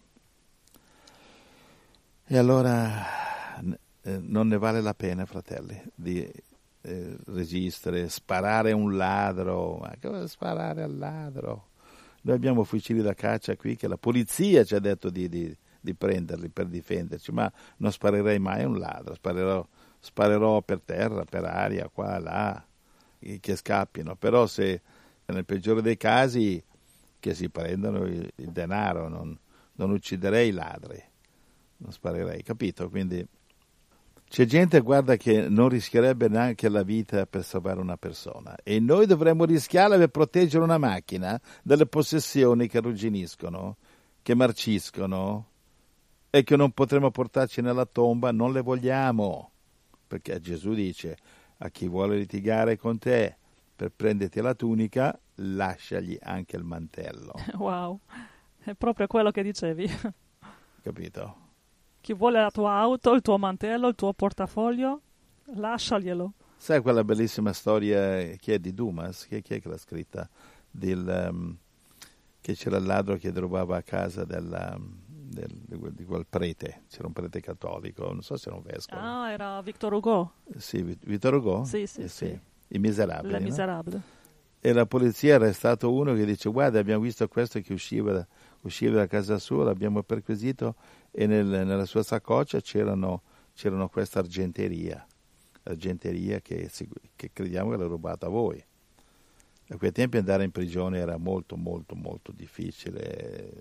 E allora eh, non ne vale la pena, fratelli, di eh, resistere, sparare a un ladro. Ma cosa sparare al ladro? Noi abbiamo fucili da caccia qui che la polizia ci ha detto di, di, di prenderli per difenderci, ma non sparerei mai a un ladro, sparerò, sparerò per terra, per aria, qua, là, che scappino. Però se nel peggiore dei casi che si prendono il, il denaro, non, non ucciderei i ladri. Non sparerei, capito? Quindi c'è gente, guarda, che non rischierebbe neanche la vita per salvare una persona, e noi dovremmo rischiarla per proteggere una macchina dalle possessioni che arrugginiscono, che marciscono e che non potremo portarci nella tomba. Non le vogliamo, perché Gesù dice: a chi vuole litigare con te per prenderti la tunica, lasciagli anche il mantello. Wow, è proprio quello che dicevi. Capito? Chi vuole la tua auto, il tuo mantello, il tuo portafoglio, lasciaglielo. Sai quella bellissima storia che è di Dumas? Chi, chi è che l'ha scritta? Del, um, che c'era il ladro che rubava a casa della, del, di, quel, di quel prete. C'era un prete cattolico, non so se era un vescovo. Ah, era Victor Hugo. Sì, Victor Hugo? Sì, sì, eh, sì. sì. I Miserabili. Le no? Miserabili. E la polizia era stato uno che dice: guarda, abbiamo visto questo che usciva da, usciva da casa sua, l'abbiamo perquisito, e nel, nella sua saccoccia c'erano, c'erano questa argenteria, argenteria che, che crediamo che l'ha rubata a voi. A quei tempi andare in prigione era molto molto molto difficile,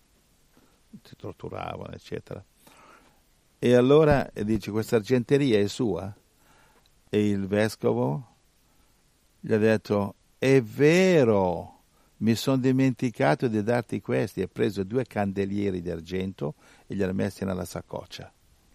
ti torturavano eccetera. E allora dice: questa argenteria è sua? E il vescovo gli ha detto: è vero, mi sono dimenticato di darti questi. Ha preso due candelieri d'argento e li ha messi nella saccoccia.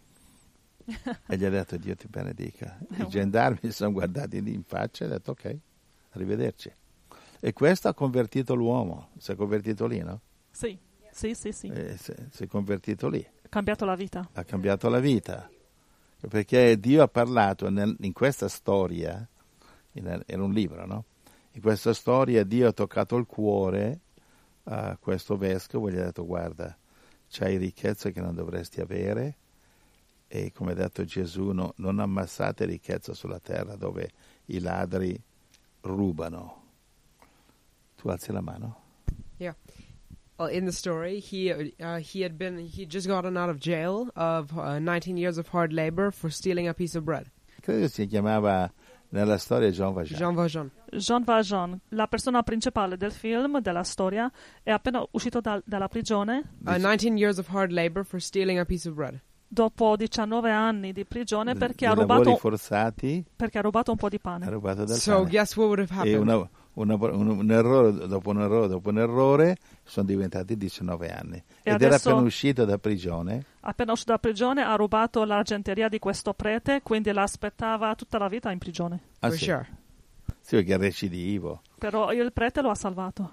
E gli ha detto: Dio ti benedica. I gendarmi si sono guardati in faccia e ha detto: ok, arrivederci. E questo ha convertito l'uomo. Si è convertito lì, no? Sì, sì, sì, sì. Eh, si, si è convertito lì. Ha cambiato la vita. Ha cambiato la vita. Perché Dio ha parlato nel, in questa storia, in, era un libro, no? In questa storia Dio ha toccato il cuore a questo vescovo e gli ha detto: guarda, c'hai ricchezze che non dovresti avere, e come ha detto Gesù, no, non ammassate ricchezza sulla terra dove i ladri rubano. Tu alzi la mano? Yeah. Well, in the story, he uh, he had been he just gotten out of jail of uh, nineteen years of hard labor for stealing a piece of bread. Credo si chiamava nella storia Jean Valjean. Jean Valjean. Jean Valjean, la persona principale del film, della storia, è appena uscito dal- dalla prigione Uh, nineteen years of hard labor for stealing a piece of bread. dopo diciannove anni di prigione perché ha, Dei lavori rubato, forzati, perché ha rubato un po' di ha pane. rubato del So pane. guess what would have E happened? una, una, un, un errore dopo un errore dopo un errore sono diventati diciannove anni. E Ed era adesso- appena uscito da prigione. Appena uscito dalla prigione ha rubato l'argenteria di questo prete, quindi l'aspettava tutta la vita in prigione. Ah, For sì. sure. Sì, perché è recidivo. Però il prete lo ha salvato.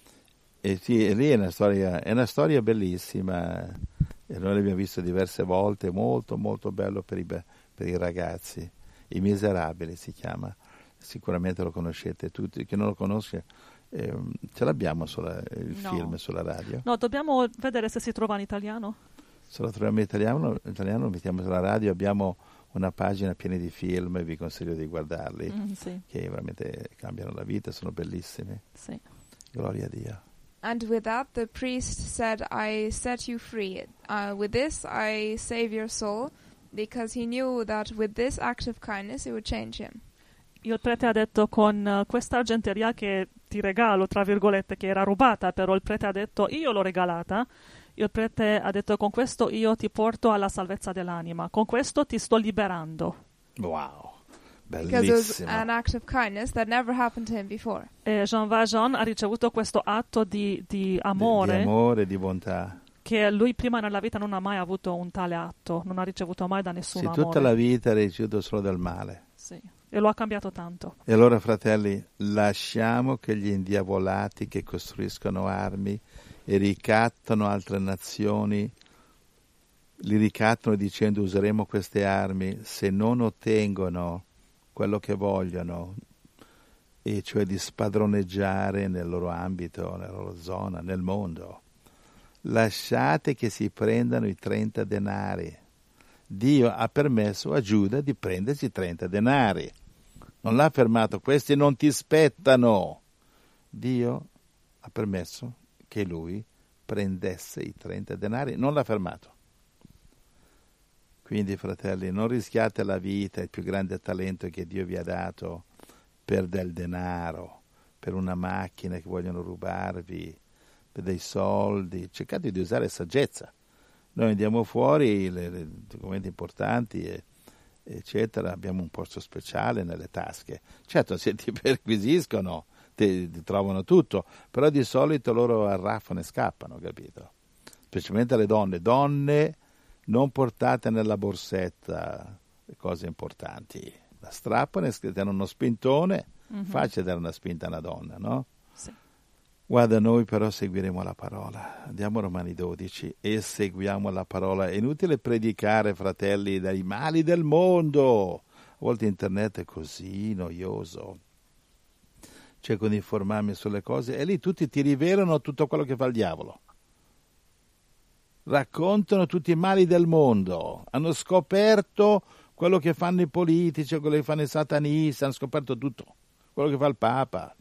E sì, e lì è una storia, è una storia bellissima. E noi l'abbiamo visto diverse volte, molto molto bello per i, be- per i ragazzi. I Miserabili si chiama, sicuramente lo conoscete tutti. Chi non lo conosce, ehm, ce l'abbiamo sulla, il No. film sulla radio. No, dobbiamo vedere se si trova in italiano. Se lo troviamo in italiano, in italiano lo mettiamo sulla radio. Abbiamo una pagina piena di film e vi consiglio di guardarli, Mm, sì, che veramente cambiano la vita, sono bellissimi. sì. Gloria a Dio. And with that, the priest said, I set you free. Uh, with this, I save your soul, because he knew that with this act of kindness, it would change him. Il prete ha detto con uh, questa argenteria che ti regalo, tra virgolette, che era rubata, però il prete ha detto io l'ho regalata. Il prete ha detto con questo io ti porto alla salvezza dell'anima, con questo ti sto liberando. Wow, Because it was bellissimo. an act of kindness that never happened to him before. E Jean Valjean ha ricevuto questo atto di, di Di- amore di amore, di bontà. che lui prima nella vita non ha mai avuto un tale atto, non ha ricevuto mai da Sì, nessuno tutta amore. la vita ha ricevuto solo del male. Sì. E lo ha cambiato tanto. E allora, fratelli, lasciamo che gli indiavolati che costruiscono armi e ricattano altre nazioni, li ricattano dicendo useremo queste armi, se non ottengono quello che vogliono, e cioè di spadroneggiare nel loro ambito, nella loro zona, nel mondo. Lasciate che si prendano i trenta denari. Dio ha permesso a Giuda di prendersi trenta denari. Non l'ha fermato, questi non ti spettano. Dio ha permesso che lui prendesse i trenta denari, non l'ha fermato. Quindi, fratelli, non rischiate la vita, il più grande talento che Dio vi ha dato, per del denaro, per una macchina che vogliono rubarvi, per dei soldi. Cercate di usare saggezza. Noi andiamo fuori, le, le documenti importanti, e, eccetera, abbiamo un posto speciale nelle tasche. Certo, se ti perquisiscono, ti, ti trovano tutto, però di solito loro arraffano e scappano, capito? Specialmente le donne. Donne, non portate nella borsetta le cose importanti. La strappano e danno uno spintone. Mhm. Facile dare una spinta a una donna, no? Sì. Guarda, noi però seguiremo la parola. Andiamo a Romani dodici e seguiamo la parola. È inutile predicare, fratelli, dai mali del mondo. A volte internet è così noioso. Cerco di informarmi sulle cose e lì tutti ti rivelano tutto quello che fa il diavolo. Raccontano tutti i mali del mondo. Hanno scoperto quello che fanno i politici, quello che fanno i satanisti, hanno scoperto tutto. Quello che fa il Papa.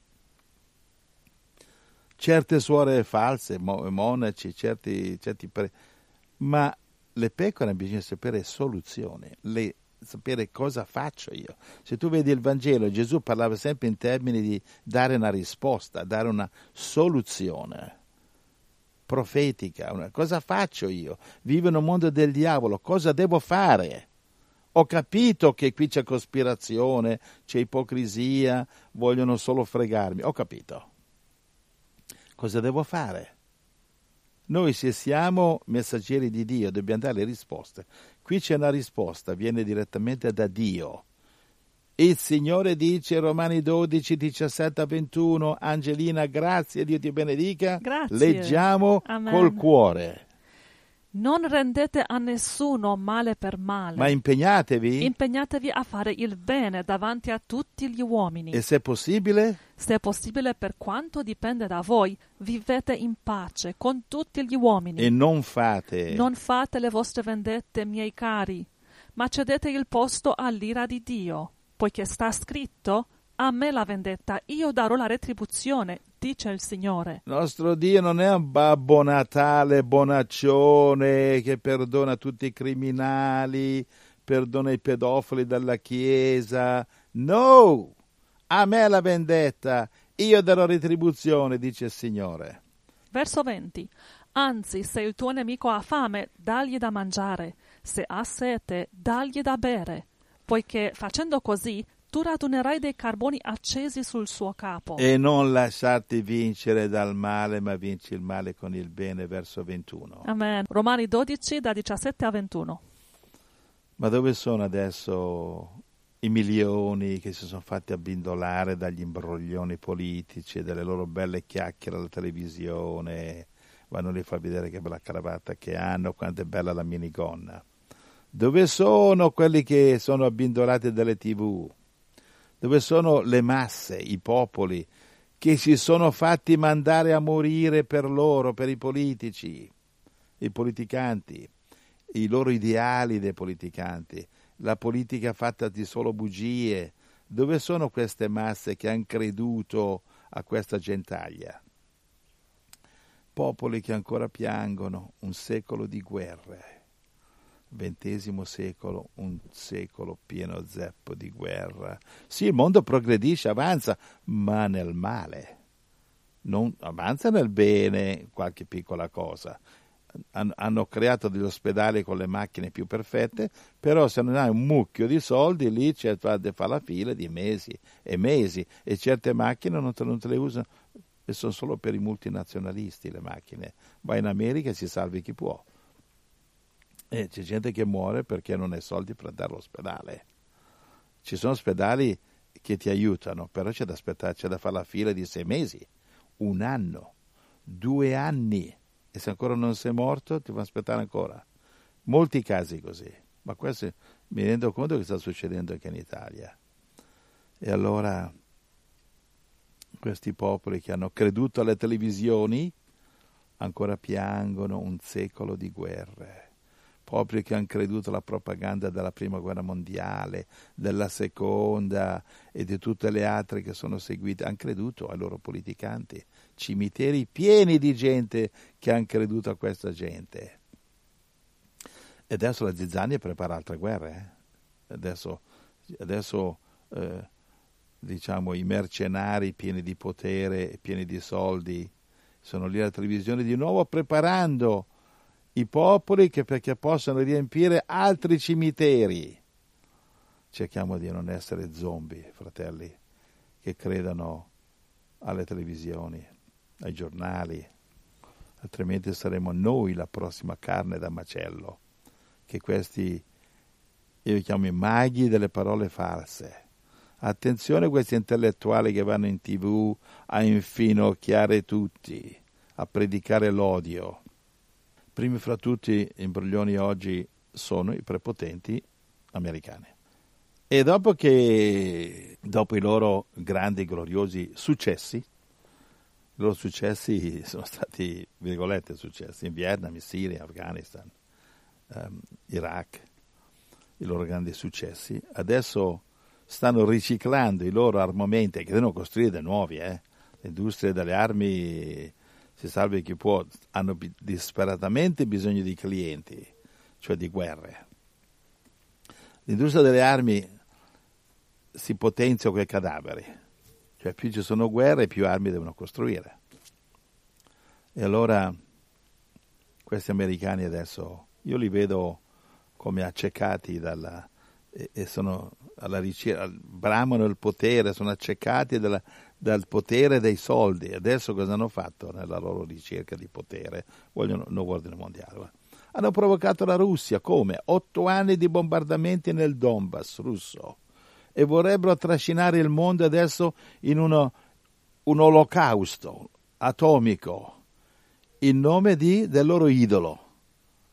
Certe suore false, mo- monaci, certi, certi pre... ma le pecore bisogna sapere soluzioni, le, sapere cosa faccio io. Se tu vedi il Vangelo, Gesù parlava sempre in termini di dare una risposta, dare una soluzione profetica. Una, cosa faccio io? Vivo in un mondo del diavolo, cosa devo fare? Ho capito che qui c'è cospirazione, c'è ipocrisia, vogliono solo fregarmi, ho capito. Cosa devo fare? Noi, se siamo messaggeri di Dio, dobbiamo dare le risposte. Qui c'è una risposta, viene direttamente da Dio. Il Signore dice, Romani dodici, diciassette a ventuno, Angelina, grazie, Dio ti benedica. Grazie. Leggiamo Amen. col cuore. Non rendete a nessuno male per male. ma impegnatevi Impegnatevi a fare il bene davanti a tutti gli uomini. e, se possibile, Se è possibile, per quanto dipende da voi, vivete in pace con tutti gli uomini. e non fate Non fate le vostre vendette, miei cari, ma cedete il posto all'ira di Dio, poiché sta scritto: a me la vendetta, io darò la retribuzione, dice il Signore. nostro Dio non è un Babbo Natale bonaccione che perdona tutti i criminali, perdona i pedofili dalla Chiesa. No! A me la vendetta, io darò retribuzione, dice il Signore. Verso venti. Anzi, se il tuo nemico ha fame, dagli da mangiare, se ha sete, dagli da bere, poiché facendo così tu radunerai dei carboni accesi sul suo capo. E non lasciarti vincere dal male, ma vinci il male con il bene, verso ventuno. Amen. Romani dodici, da diciassette a ventuno. Ma dove sono adesso i milioni che si sono fatti abbindolare dagli imbroglioni politici e delle loro belle chiacchiere alla televisione? Vanno lì a far vedere che bella cravatta che hanno, quanto è bella la minigonna. Dove sono quelli che sono abbindolati dalle tivù? Dove sono le masse, i popoli, che si sono fatti mandare a morire per loro, per i politici, i politicanti, i loro ideali dei politicanti, la politica fatta di solo bugie? Dove sono queste masse che hanno creduto a questa gentaglia? Popoli che ancora piangono, un secolo di guerre. Ventesimo secolo, un secolo pieno zeppo di guerra. Sì, il mondo progredisce, avanza, ma nel male. Non avanza nel bene, qualche piccola cosa. Han, hanno creato degli ospedali con le macchine più perfette, però se non hai un mucchio di soldi, lì c'è da fare la fila di mesi e mesi, e certe macchine non te, non te le usano, e sono solo per i multinazionalisti le macchine. Vai in America e si salvi chi può. E c'è gente che muore perché non hai soldi per andare all'ospedale. Ci sono ospedali che ti aiutano, però c'è da aspettare, c'è da fare la fila di sei mesi, un anno, due anni, e se ancora non sei morto ti fa aspettare ancora. Molti casi così, ma questo mi rendo conto che sta succedendo anche in Italia. E allora questi popoli che hanno creduto alle televisioni ancora piangono un secolo di guerre. Popoli che hanno creduto alla propaganda della prima guerra mondiale, della seconda e di tutte le altre che sono seguite, hanno creduto ai loro politicanti, cimiteri pieni di gente che hanno creduto a questa gente. E adesso la zizzania prepara altre guerre. Eh? Adesso, adesso eh, diciamo, i mercenari pieni di potere e pieni di soldi sono lì alla televisione di nuovo preparando i popoli che perché possano riempire altri cimiteri. Cerchiamo di non essere zombie, fratelli, che credano alle televisioni, ai giornali, altrimenti saremo noi la prossima carne da macello, che questi, io li chiamo i maghi delle parole false. Attenzione a questi intellettuali che vanno in tivù a infinocchiare tutti, a predicare l'odio. Primi fra tutti gli imbroglioni oggi sono i prepotenti americani. E dopo che, dopo i loro grandi, gloriosi successi, i loro successi sono stati, virgolette, successi in Vietnam, in Siria, in Afghanistan, um, Iraq, i loro grandi successi, adesso stanno riciclando i loro armamenti, che devono costruire dei nuovi, eh? Le industrie delle armi, si salvi chi può, hanno disperatamente bisogno di clienti, cioè di guerre. L'industria delle armi si potenzia con i cadaveri, cioè più ci sono guerre più armi devono costruire. E allora questi americani adesso, io li vedo come accecati dalla, e, e sono alla ricerca, bramano il potere, sono accecati dalla, dal potere dei soldi. Adesso cosa hanno fatto nella loro ricerca di potere? Vogliono un nuovo ordine mondiale. Hanno provocato la Russia, come? Otto anni di bombardamenti nel Donbass russo, e vorrebbero trascinare il mondo adesso in uno, un olocausto atomico in nome di, del loro idolo.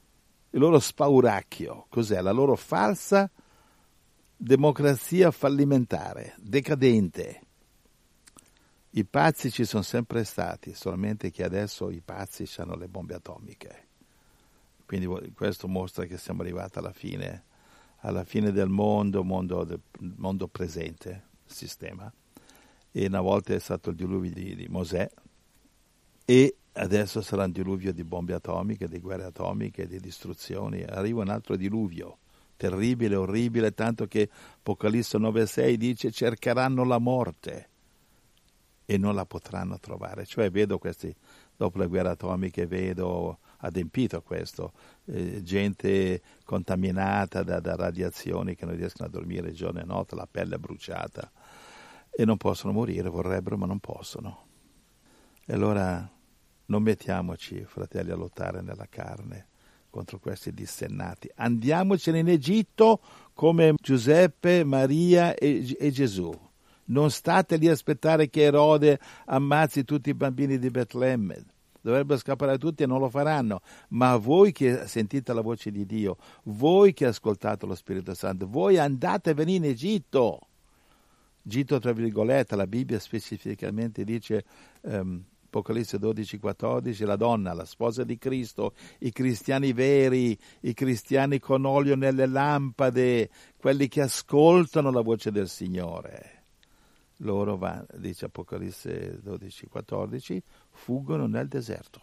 il loro spauracchio, cos'è? La loro falsa democrazia fallimentare, decadente. I pazzi ci sono sempre stati, solamente che adesso i pazzi hanno le bombe atomiche. Quindi questo mostra che siamo arrivati alla fine, alla fine del mondo, mondo, del, mondo presente, sistema. E una volta è stato il diluvio di, di Mosè, e adesso sarà un diluvio di bombe atomiche, di guerre atomiche, di distruzioni. Arriva un altro diluvio, terribile, orribile, tanto che Apocalisse nove sei dice cercheranno la morte e non la potranno trovare. Cioè vedo questi, dopo le guerre atomiche, vedo adempito questo, eh, gente contaminata da, da radiazioni che non riescono a dormire giorno e notte, la pelle bruciata, e non possono morire, vorrebbero ma non possono. E allora non mettiamoci, fratelli, a lottare nella carne contro questi dissennati. Andiamocene in Egitto come Giuseppe, Maria e, e Gesù. Non state lì a aspettare che Erode ammazzi tutti i bambini di Betlemme. Dovrebbero scappare tutti e non lo faranno. Ma voi che sentite la voce di Dio, voi che ascoltate lo Spirito Santo, voi andatevene in Egitto. Egitto, tra virgolette, la Bibbia specificamente dice, um, Apocalisse dodici quattordici, la donna, la sposa di Cristo, i cristiani veri, i cristiani con olio nelle lampade, quelli che ascoltano la voce del Signore. Loro, va, dice Apocalisse dodici quattordici, fuggono nel deserto.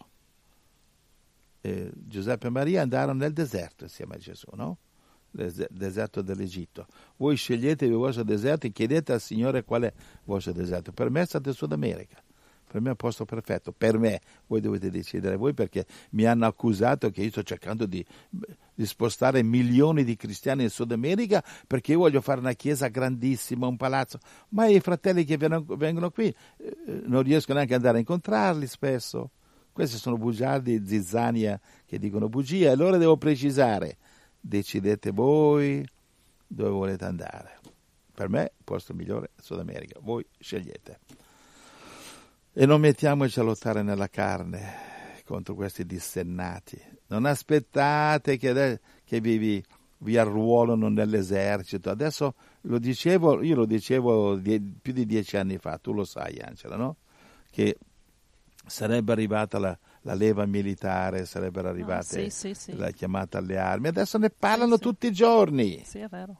E Giuseppe e Maria andarono nel deserto insieme a Gesù, no? Il deserto dell'Egitto. Voi sceglietevi il vostro deserto e chiedete al Signore qual è il vostro deserto. Per me è stato il Sud America. Per me è un posto perfetto. Per me, voi dovete decidere voi, perché mi hanno accusato che io sto cercando di, di spostare milioni di cristiani in Sud America perché io voglio fare una chiesa grandissima, un palazzo. Ma i fratelli che vengono, vengono qui eh, non riesco neanche ad andare a incontrarli spesso. Questi sono bugiardi, zizzania che dicono bugie. E allora devo precisare, decidete voi dove volete andare. Per me il posto migliore è Sud America, voi scegliete. E non mettiamoci a lottare nella carne contro questi dissennati. Non aspettate che, che vi, vi, vi arruolano nell'esercito. Adesso lo dicevo, io lo dicevo die, più di dieci anni fa, tu lo sai, Angela, no? Che sarebbe arrivata la, la leva militare, sarebbero arrivate no, sì, sì, sì. la chiamata alle armi. Adesso ne parlano sì, tutti i giorni. Sì, è vero.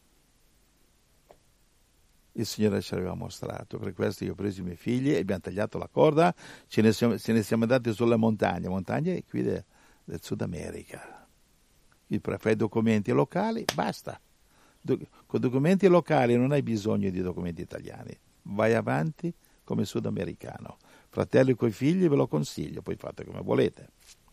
Il Signore ci aveva mostrato, per questo io ho preso i miei figli e abbiamo tagliato la corda, ce ne siamo, ce ne siamo andati sulle montagne, montagne qui de, del Sud America. Qui fai documenti locali, basta. Do, con documenti locali non hai bisogno di documenti italiani, vai avanti come sudamericano. Fratelli coi figli ve lo consiglio, poi fate come volete.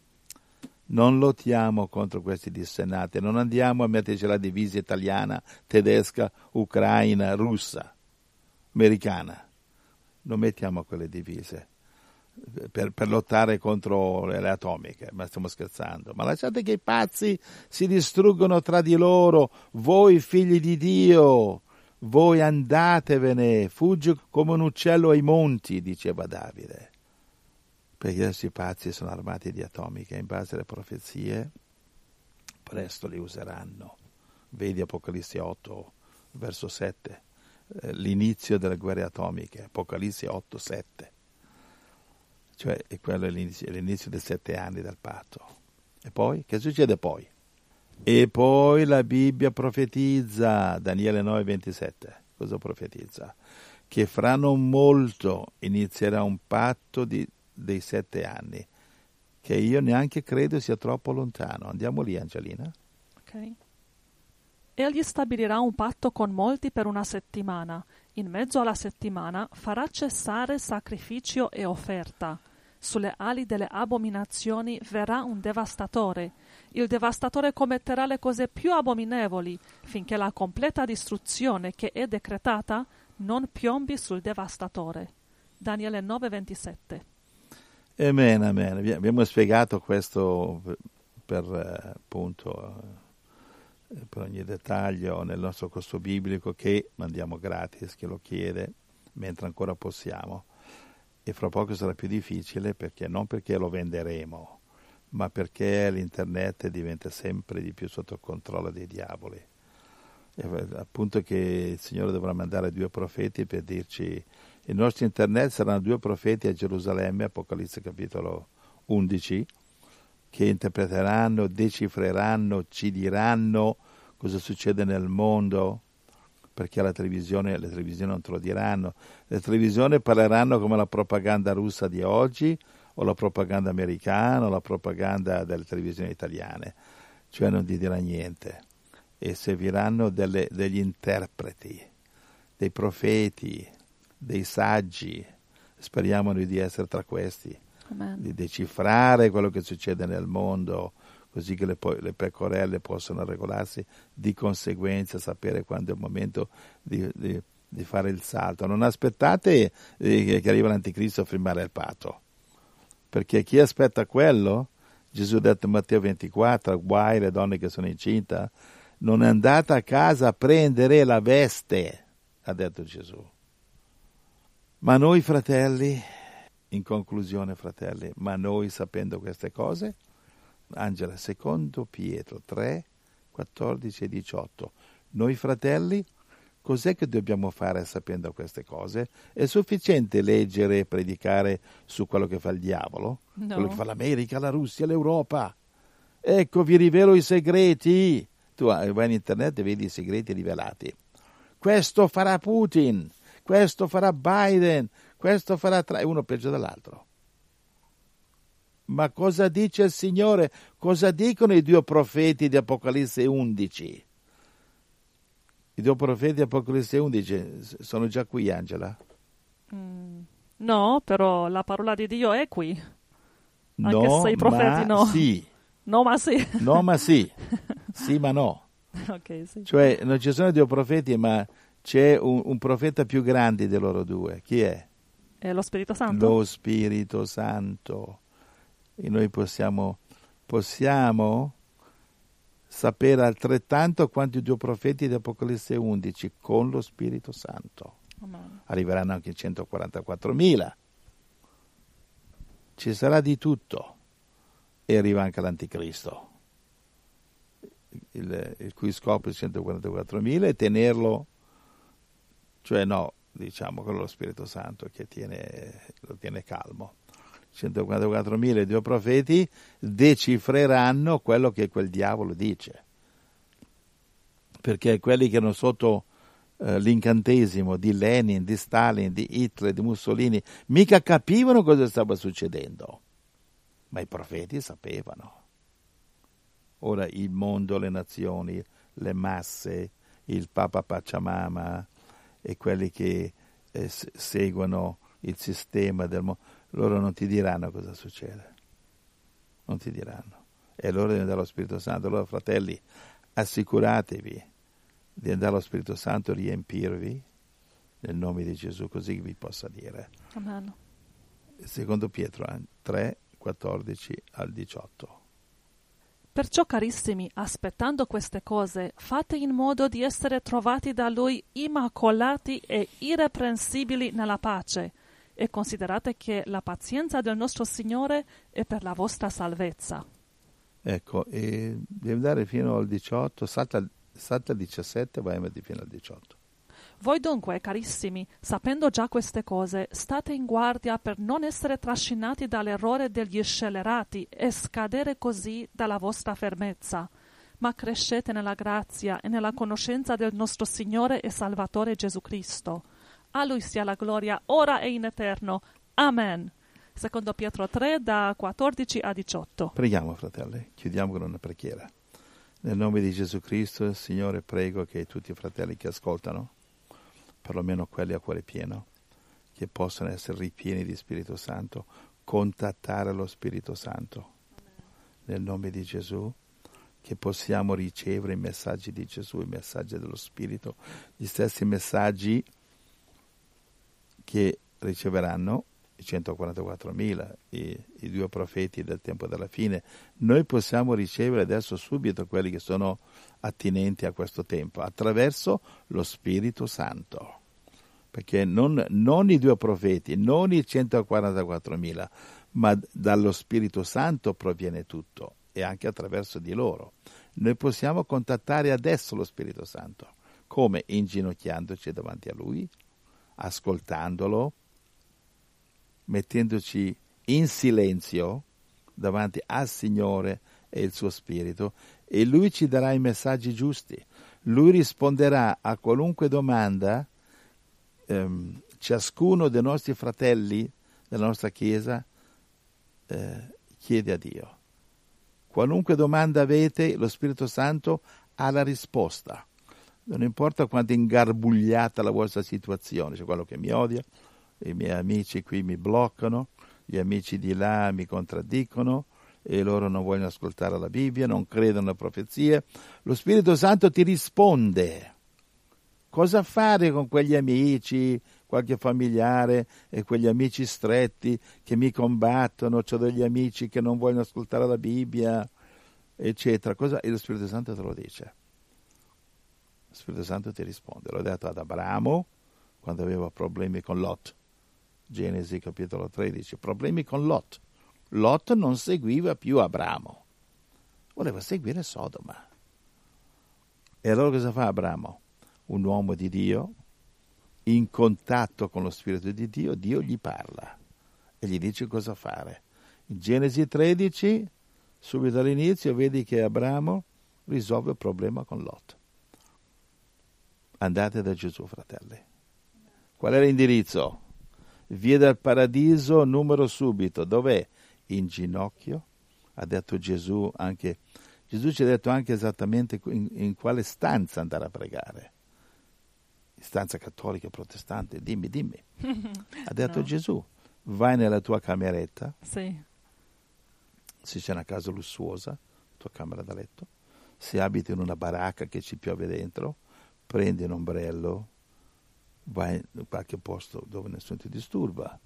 Non lottiamo contro questi dissennati, non andiamo a metterci la divisa italiana, tedesca, ucraina, russa, americana. Non mettiamo quelle divise per, per lottare contro le, le atomiche, ma stiamo scherzando. Ma lasciate che i pazzi si distruggono tra di loro, voi figli di Dio, voi andatevene, fuggi come un uccello ai monti, diceva Davide. Perché questi pazzi sono armati di atomiche, in base alle profezie presto li useranno. Vedi Apocalisse otto, verso sette, eh, l'inizio delle guerre atomiche, Apocalisse otto, sette. Cioè, e quello è l'inizio, è l'inizio dei sette anni del patto. E poi? Che succede poi? E poi la Bibbia profetizza, Daniele nove, ventisette, cosa profetizza? Che fra non molto inizierà un patto di dei sette anni, che io neanche credo sia troppo lontano. Andiamo lì, Angelina. Ok. Egli stabilirà un patto con molti per una settimana. In mezzo alla settimana farà cessare sacrificio e offerta. Sulle ali delle abominazioni verrà un devastatore. Il devastatore commetterà le cose più abominevoli, finché la completa distruzione che è decretata non piombi sul devastatore. Daniele nove, ventisette. Amen, amen. Abbiamo spiegato questo per, per appunto per ogni dettaglio nel nostro corso biblico, che mandiamo gratis, che lo chiede mentre ancora possiamo, e fra poco sarà più difficile, perché non perché lo venderemo, ma perché l'internet diventa sempre di più sotto controllo dei diavoli. E appunto che il Signore dovrà mandare due profeti per dirci: il nostro internet saranno due profeti a Gerusalemme, Apocalisse capitolo undici, che interpreteranno, decifreranno, ci diranno cosa succede nel mondo, perché la televisione, le televisioni non te lo diranno. Le televisioni parleranno come la propaganda russa di oggi, o la propaganda americana, o la propaganda delle televisioni italiane, cioè non ti dirà niente. E serviranno delle, degli interpreti, dei profeti, dei saggi. Speriamo noi di essere tra questi. Amen. Di decifrare quello che succede nel mondo, così che le, le pecorelle possano regolarsi di conseguenza, sapere quando è il momento di, di, di fare il salto. Non aspettate eh, che arriva l'anticristo a firmare il patto, perché chi aspetta quello, Gesù ha detto in Matteo ventiquattro, guai le donne che sono incinta, non è andata a casa a prendere la veste, ha detto Gesù. Ma noi fratelli, in conclusione fratelli, ma noi sapendo queste cose, Angela, secondo Pietro tre, quattordici e diciotto, noi fratelli, cos'è che dobbiamo fare sapendo queste cose? È sufficiente leggere e predicare su quello che fa il diavolo? No. Quello che fa l'America, la Russia, l'Europa? Ecco, vi rivelo i segreti. Tu vai in internet e vedi i segreti rivelati. Questo farà Putin, questo farà Biden, questo farà tra... uno peggio dell'altro. Ma cosa dice il Signore? Cosa dicono i due profeti di Apocalisse undici? I due profeti di Apocalisse undici sono già qui, Angela? Mm, no, però la parola di Dio è qui. Anche no, se i profeti ma no. sì. No, ma sì. No, ma sì. Sì, ma no. Okay, sì. Cioè, non ci sono due profeti, ma c'è un, un profeta più grande di loro due. Chi è? È lo Spirito Santo. Lo Spirito Santo. E noi possiamo, possiamo sapere altrettanto quanto i due profeti di Apocalisse undici con lo Spirito Santo. Amen. Arriveranno anche centoquarantaquattromila. Ci sarà di tutto. E arriva anche l'Anticristo, il, il cui scopo è centoquarantaquattromila e tenerlo, cioè no, diciamo quello lo Spirito Santo che tiene, lo tiene calmo. centoquarantaquattromila i due profeti decifreranno quello che quel diavolo dice, perché quelli che erano sotto eh, l'incantesimo di Lenin, di Stalin, di Hitler, di Mussolini mica capivano cosa stava succedendo, ma i profeti sapevano. Ora il mondo, le nazioni, le masse, il Papa Pachamama e quelli che eh, seguono il sistema del mondo, loro non ti diranno cosa succede, non ti diranno. E loro devono andare allo Spirito Santo. Allora fratelli, assicuratevi di andare allo Spirito Santo e riempirvi nel nome di Gesù, così vi possa dire. Amen. Secondo Pietro tre, quattordici al diciotto. Perciò, carissimi, aspettando queste cose, fate in modo di essere trovati da Lui immacolati e irreprensibili nella pace, e considerate che la pazienza del nostro Signore è per la vostra salvezza. Ecco, e devi andare fino al diciotto, salta, salta al diciassette, vai avanti fino al diciotto. Voi dunque, carissimi, sapendo già queste cose, state in guardia per non essere trascinati dall'errore degli scellerati e scadere così dalla vostra fermezza, ma crescete nella grazia e nella conoscenza del nostro Signore e Salvatore Gesù Cristo. A Lui sia la gloria, ora e in eterno. Amen. Secondo Pietro tre, da quattordici a diciotto. Preghiamo, fratelli. Chiudiamo con una preghiera. Nel nome di Gesù Cristo, Signore, prego che tutti i fratelli che ascoltano, perlomeno quelli a cuore pieno, che possano essere ripieni di Spirito Santo, contattare lo Spirito Santo. Nel nome di Gesù, che possiamo ricevere i messaggi di Gesù, i messaggi dello Spirito, gli stessi messaggi che riceveranno i centoquarantaquattromila, i, i due profeti del tempo della fine. Noi possiamo ricevere adesso subito quelli che sono attinenti a questo tempo, attraverso lo Spirito Santo. Perché non, non i due profeti, non i centoquarantaquattromila, ma dallo Spirito Santo proviene tutto, e anche attraverso di loro. Noi possiamo contattare adesso lo Spirito Santo. Come? Inginocchiandoci davanti a Lui, ascoltandolo, mettendoci in silenzio davanti al Signore e il suo Spirito, e Lui ci darà i messaggi giusti. Lui risponderà a qualunque domanda ehm, ciascuno dei nostri fratelli della nostra Chiesa eh, chiede a Dio. Qualunque domanda avete, lo Spirito Santo ha la risposta. Non importa quanto ingarbugliata la vostra situazione, c'è quello che mi odia, i miei amici qui mi bloccano, gli amici di là mi contraddicono e loro non vogliono ascoltare la Bibbia, non credono alle profezie. Lo Spirito Santo ti risponde. Cosa fare con quegli amici, qualche familiare e quegli amici stretti che mi combattono, c'ho degli amici che non vogliono ascoltare la Bibbia, eccetera. Cosa? E lo Spirito Santo te lo dice. Lo Spirito Santo ti risponde. L'ho detto ad Abramo quando aveva problemi con Lot. Genesi capitolo tredici, problemi con Lot. Lot non seguiva più Abramo, voleva seguire Sodoma. E allora cosa fa Abramo? Un uomo di Dio, in contatto con lo Spirito di Dio, Dio gli parla e gli dice cosa fare. In Genesi tredici, subito all'inizio, vedi che Abramo risolve il problema con Lot. Andate da Gesù, fratelli. Qual è l'indirizzo? Via del Paradiso, numero subito. Dov'è? In ginocchio. Ha detto Gesù anche. Gesù ci ha detto anche esattamente in, in quale stanza andare a pregare. Stanza cattolica, protestante, dimmi, dimmi. Ha detto no. Gesù, vai nella tua cameretta. Sì. Se c'è una casa lussuosa, tua camera da letto. Se abiti in una baracca che ci piove dentro, prendi un ombrello, vai in qualche posto dove nessuno ti disturba,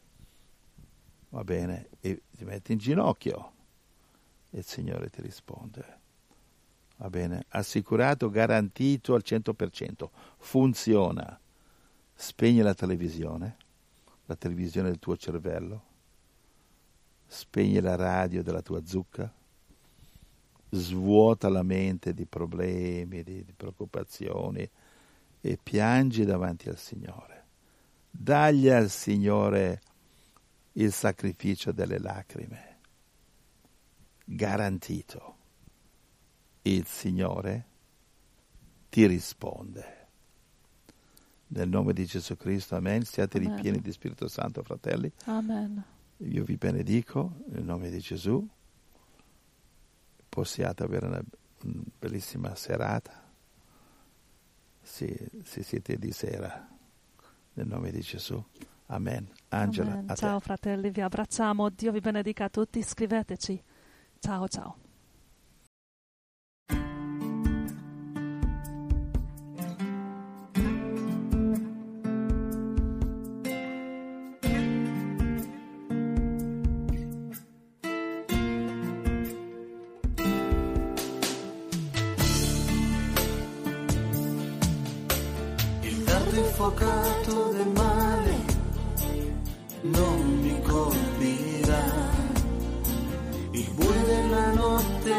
va bene, e ti metti in ginocchio e il Signore ti risponde, va bene, assicurato, garantito al cento per cento, funziona. Spegni la televisione, la televisione del tuo cervello, spegni la radio della tua zucca, svuota la mente di problemi, di, di preoccupazioni, e piangi davanti al Signore. Dagli al Signore il sacrificio delle lacrime. Garantito. Il Signore ti risponde. Nel nome di Gesù Cristo, amen. Siate Amen. ripieni di Spirito Santo, fratelli. Amen. Io vi benedico nel nome di Gesù. Possiate avere una, una bellissima serata. Se, se siete di sera, nel nome di Gesù. Amen. Angela, Amen. a te. Ciao fratelli, vi abbracciamo. Dio vi benedica a tutti. Scriveteci. Ciao ciao. Infuocato del male non mi colpirà, il buio della notte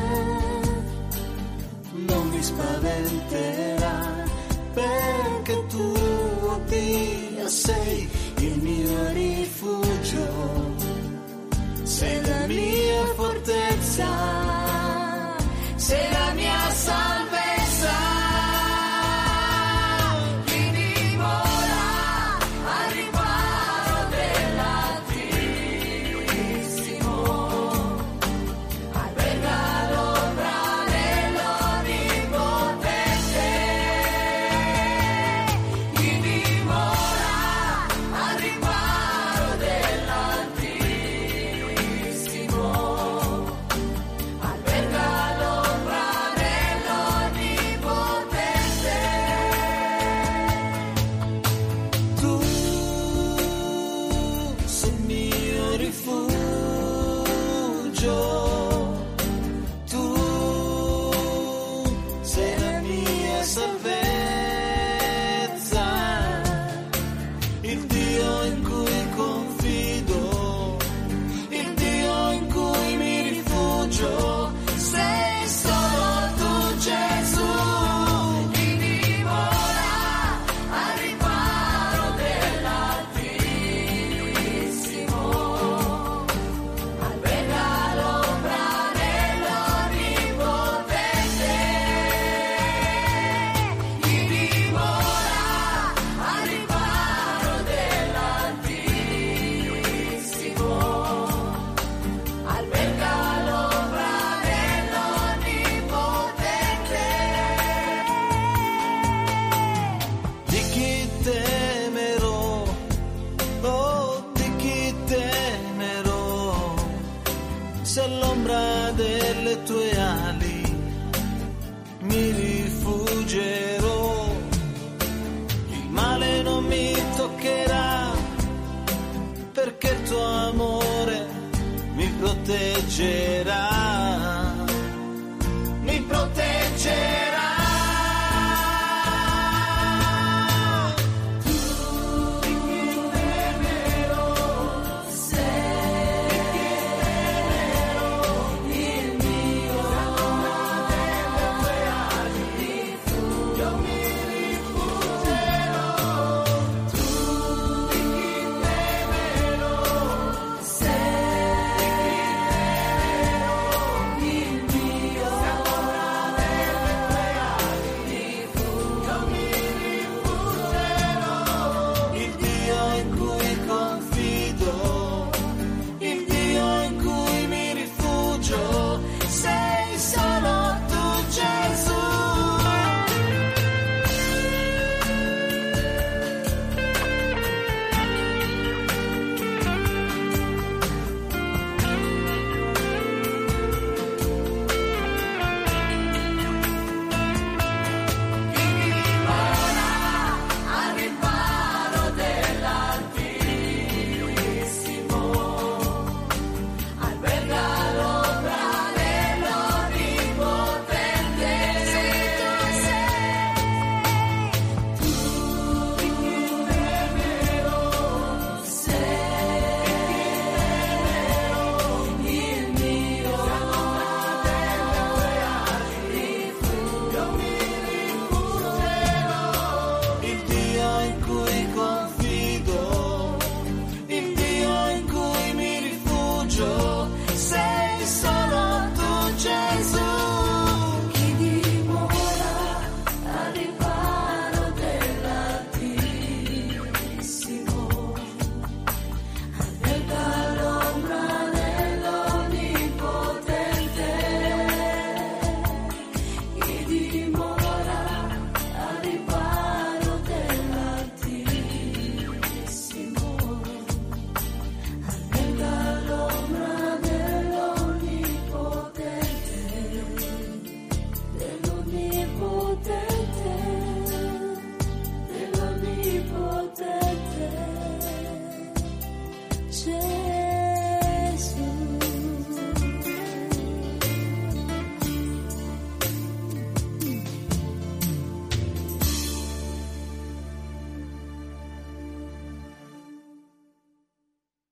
non mi spaventerà, perché tu, oh Dio, sei il mio rifugio, sei la mia fortezza, sei la mia salvezza. Al mi rifuggerò, il male non mi toccherà, perché il tuo amore mi proteggerà.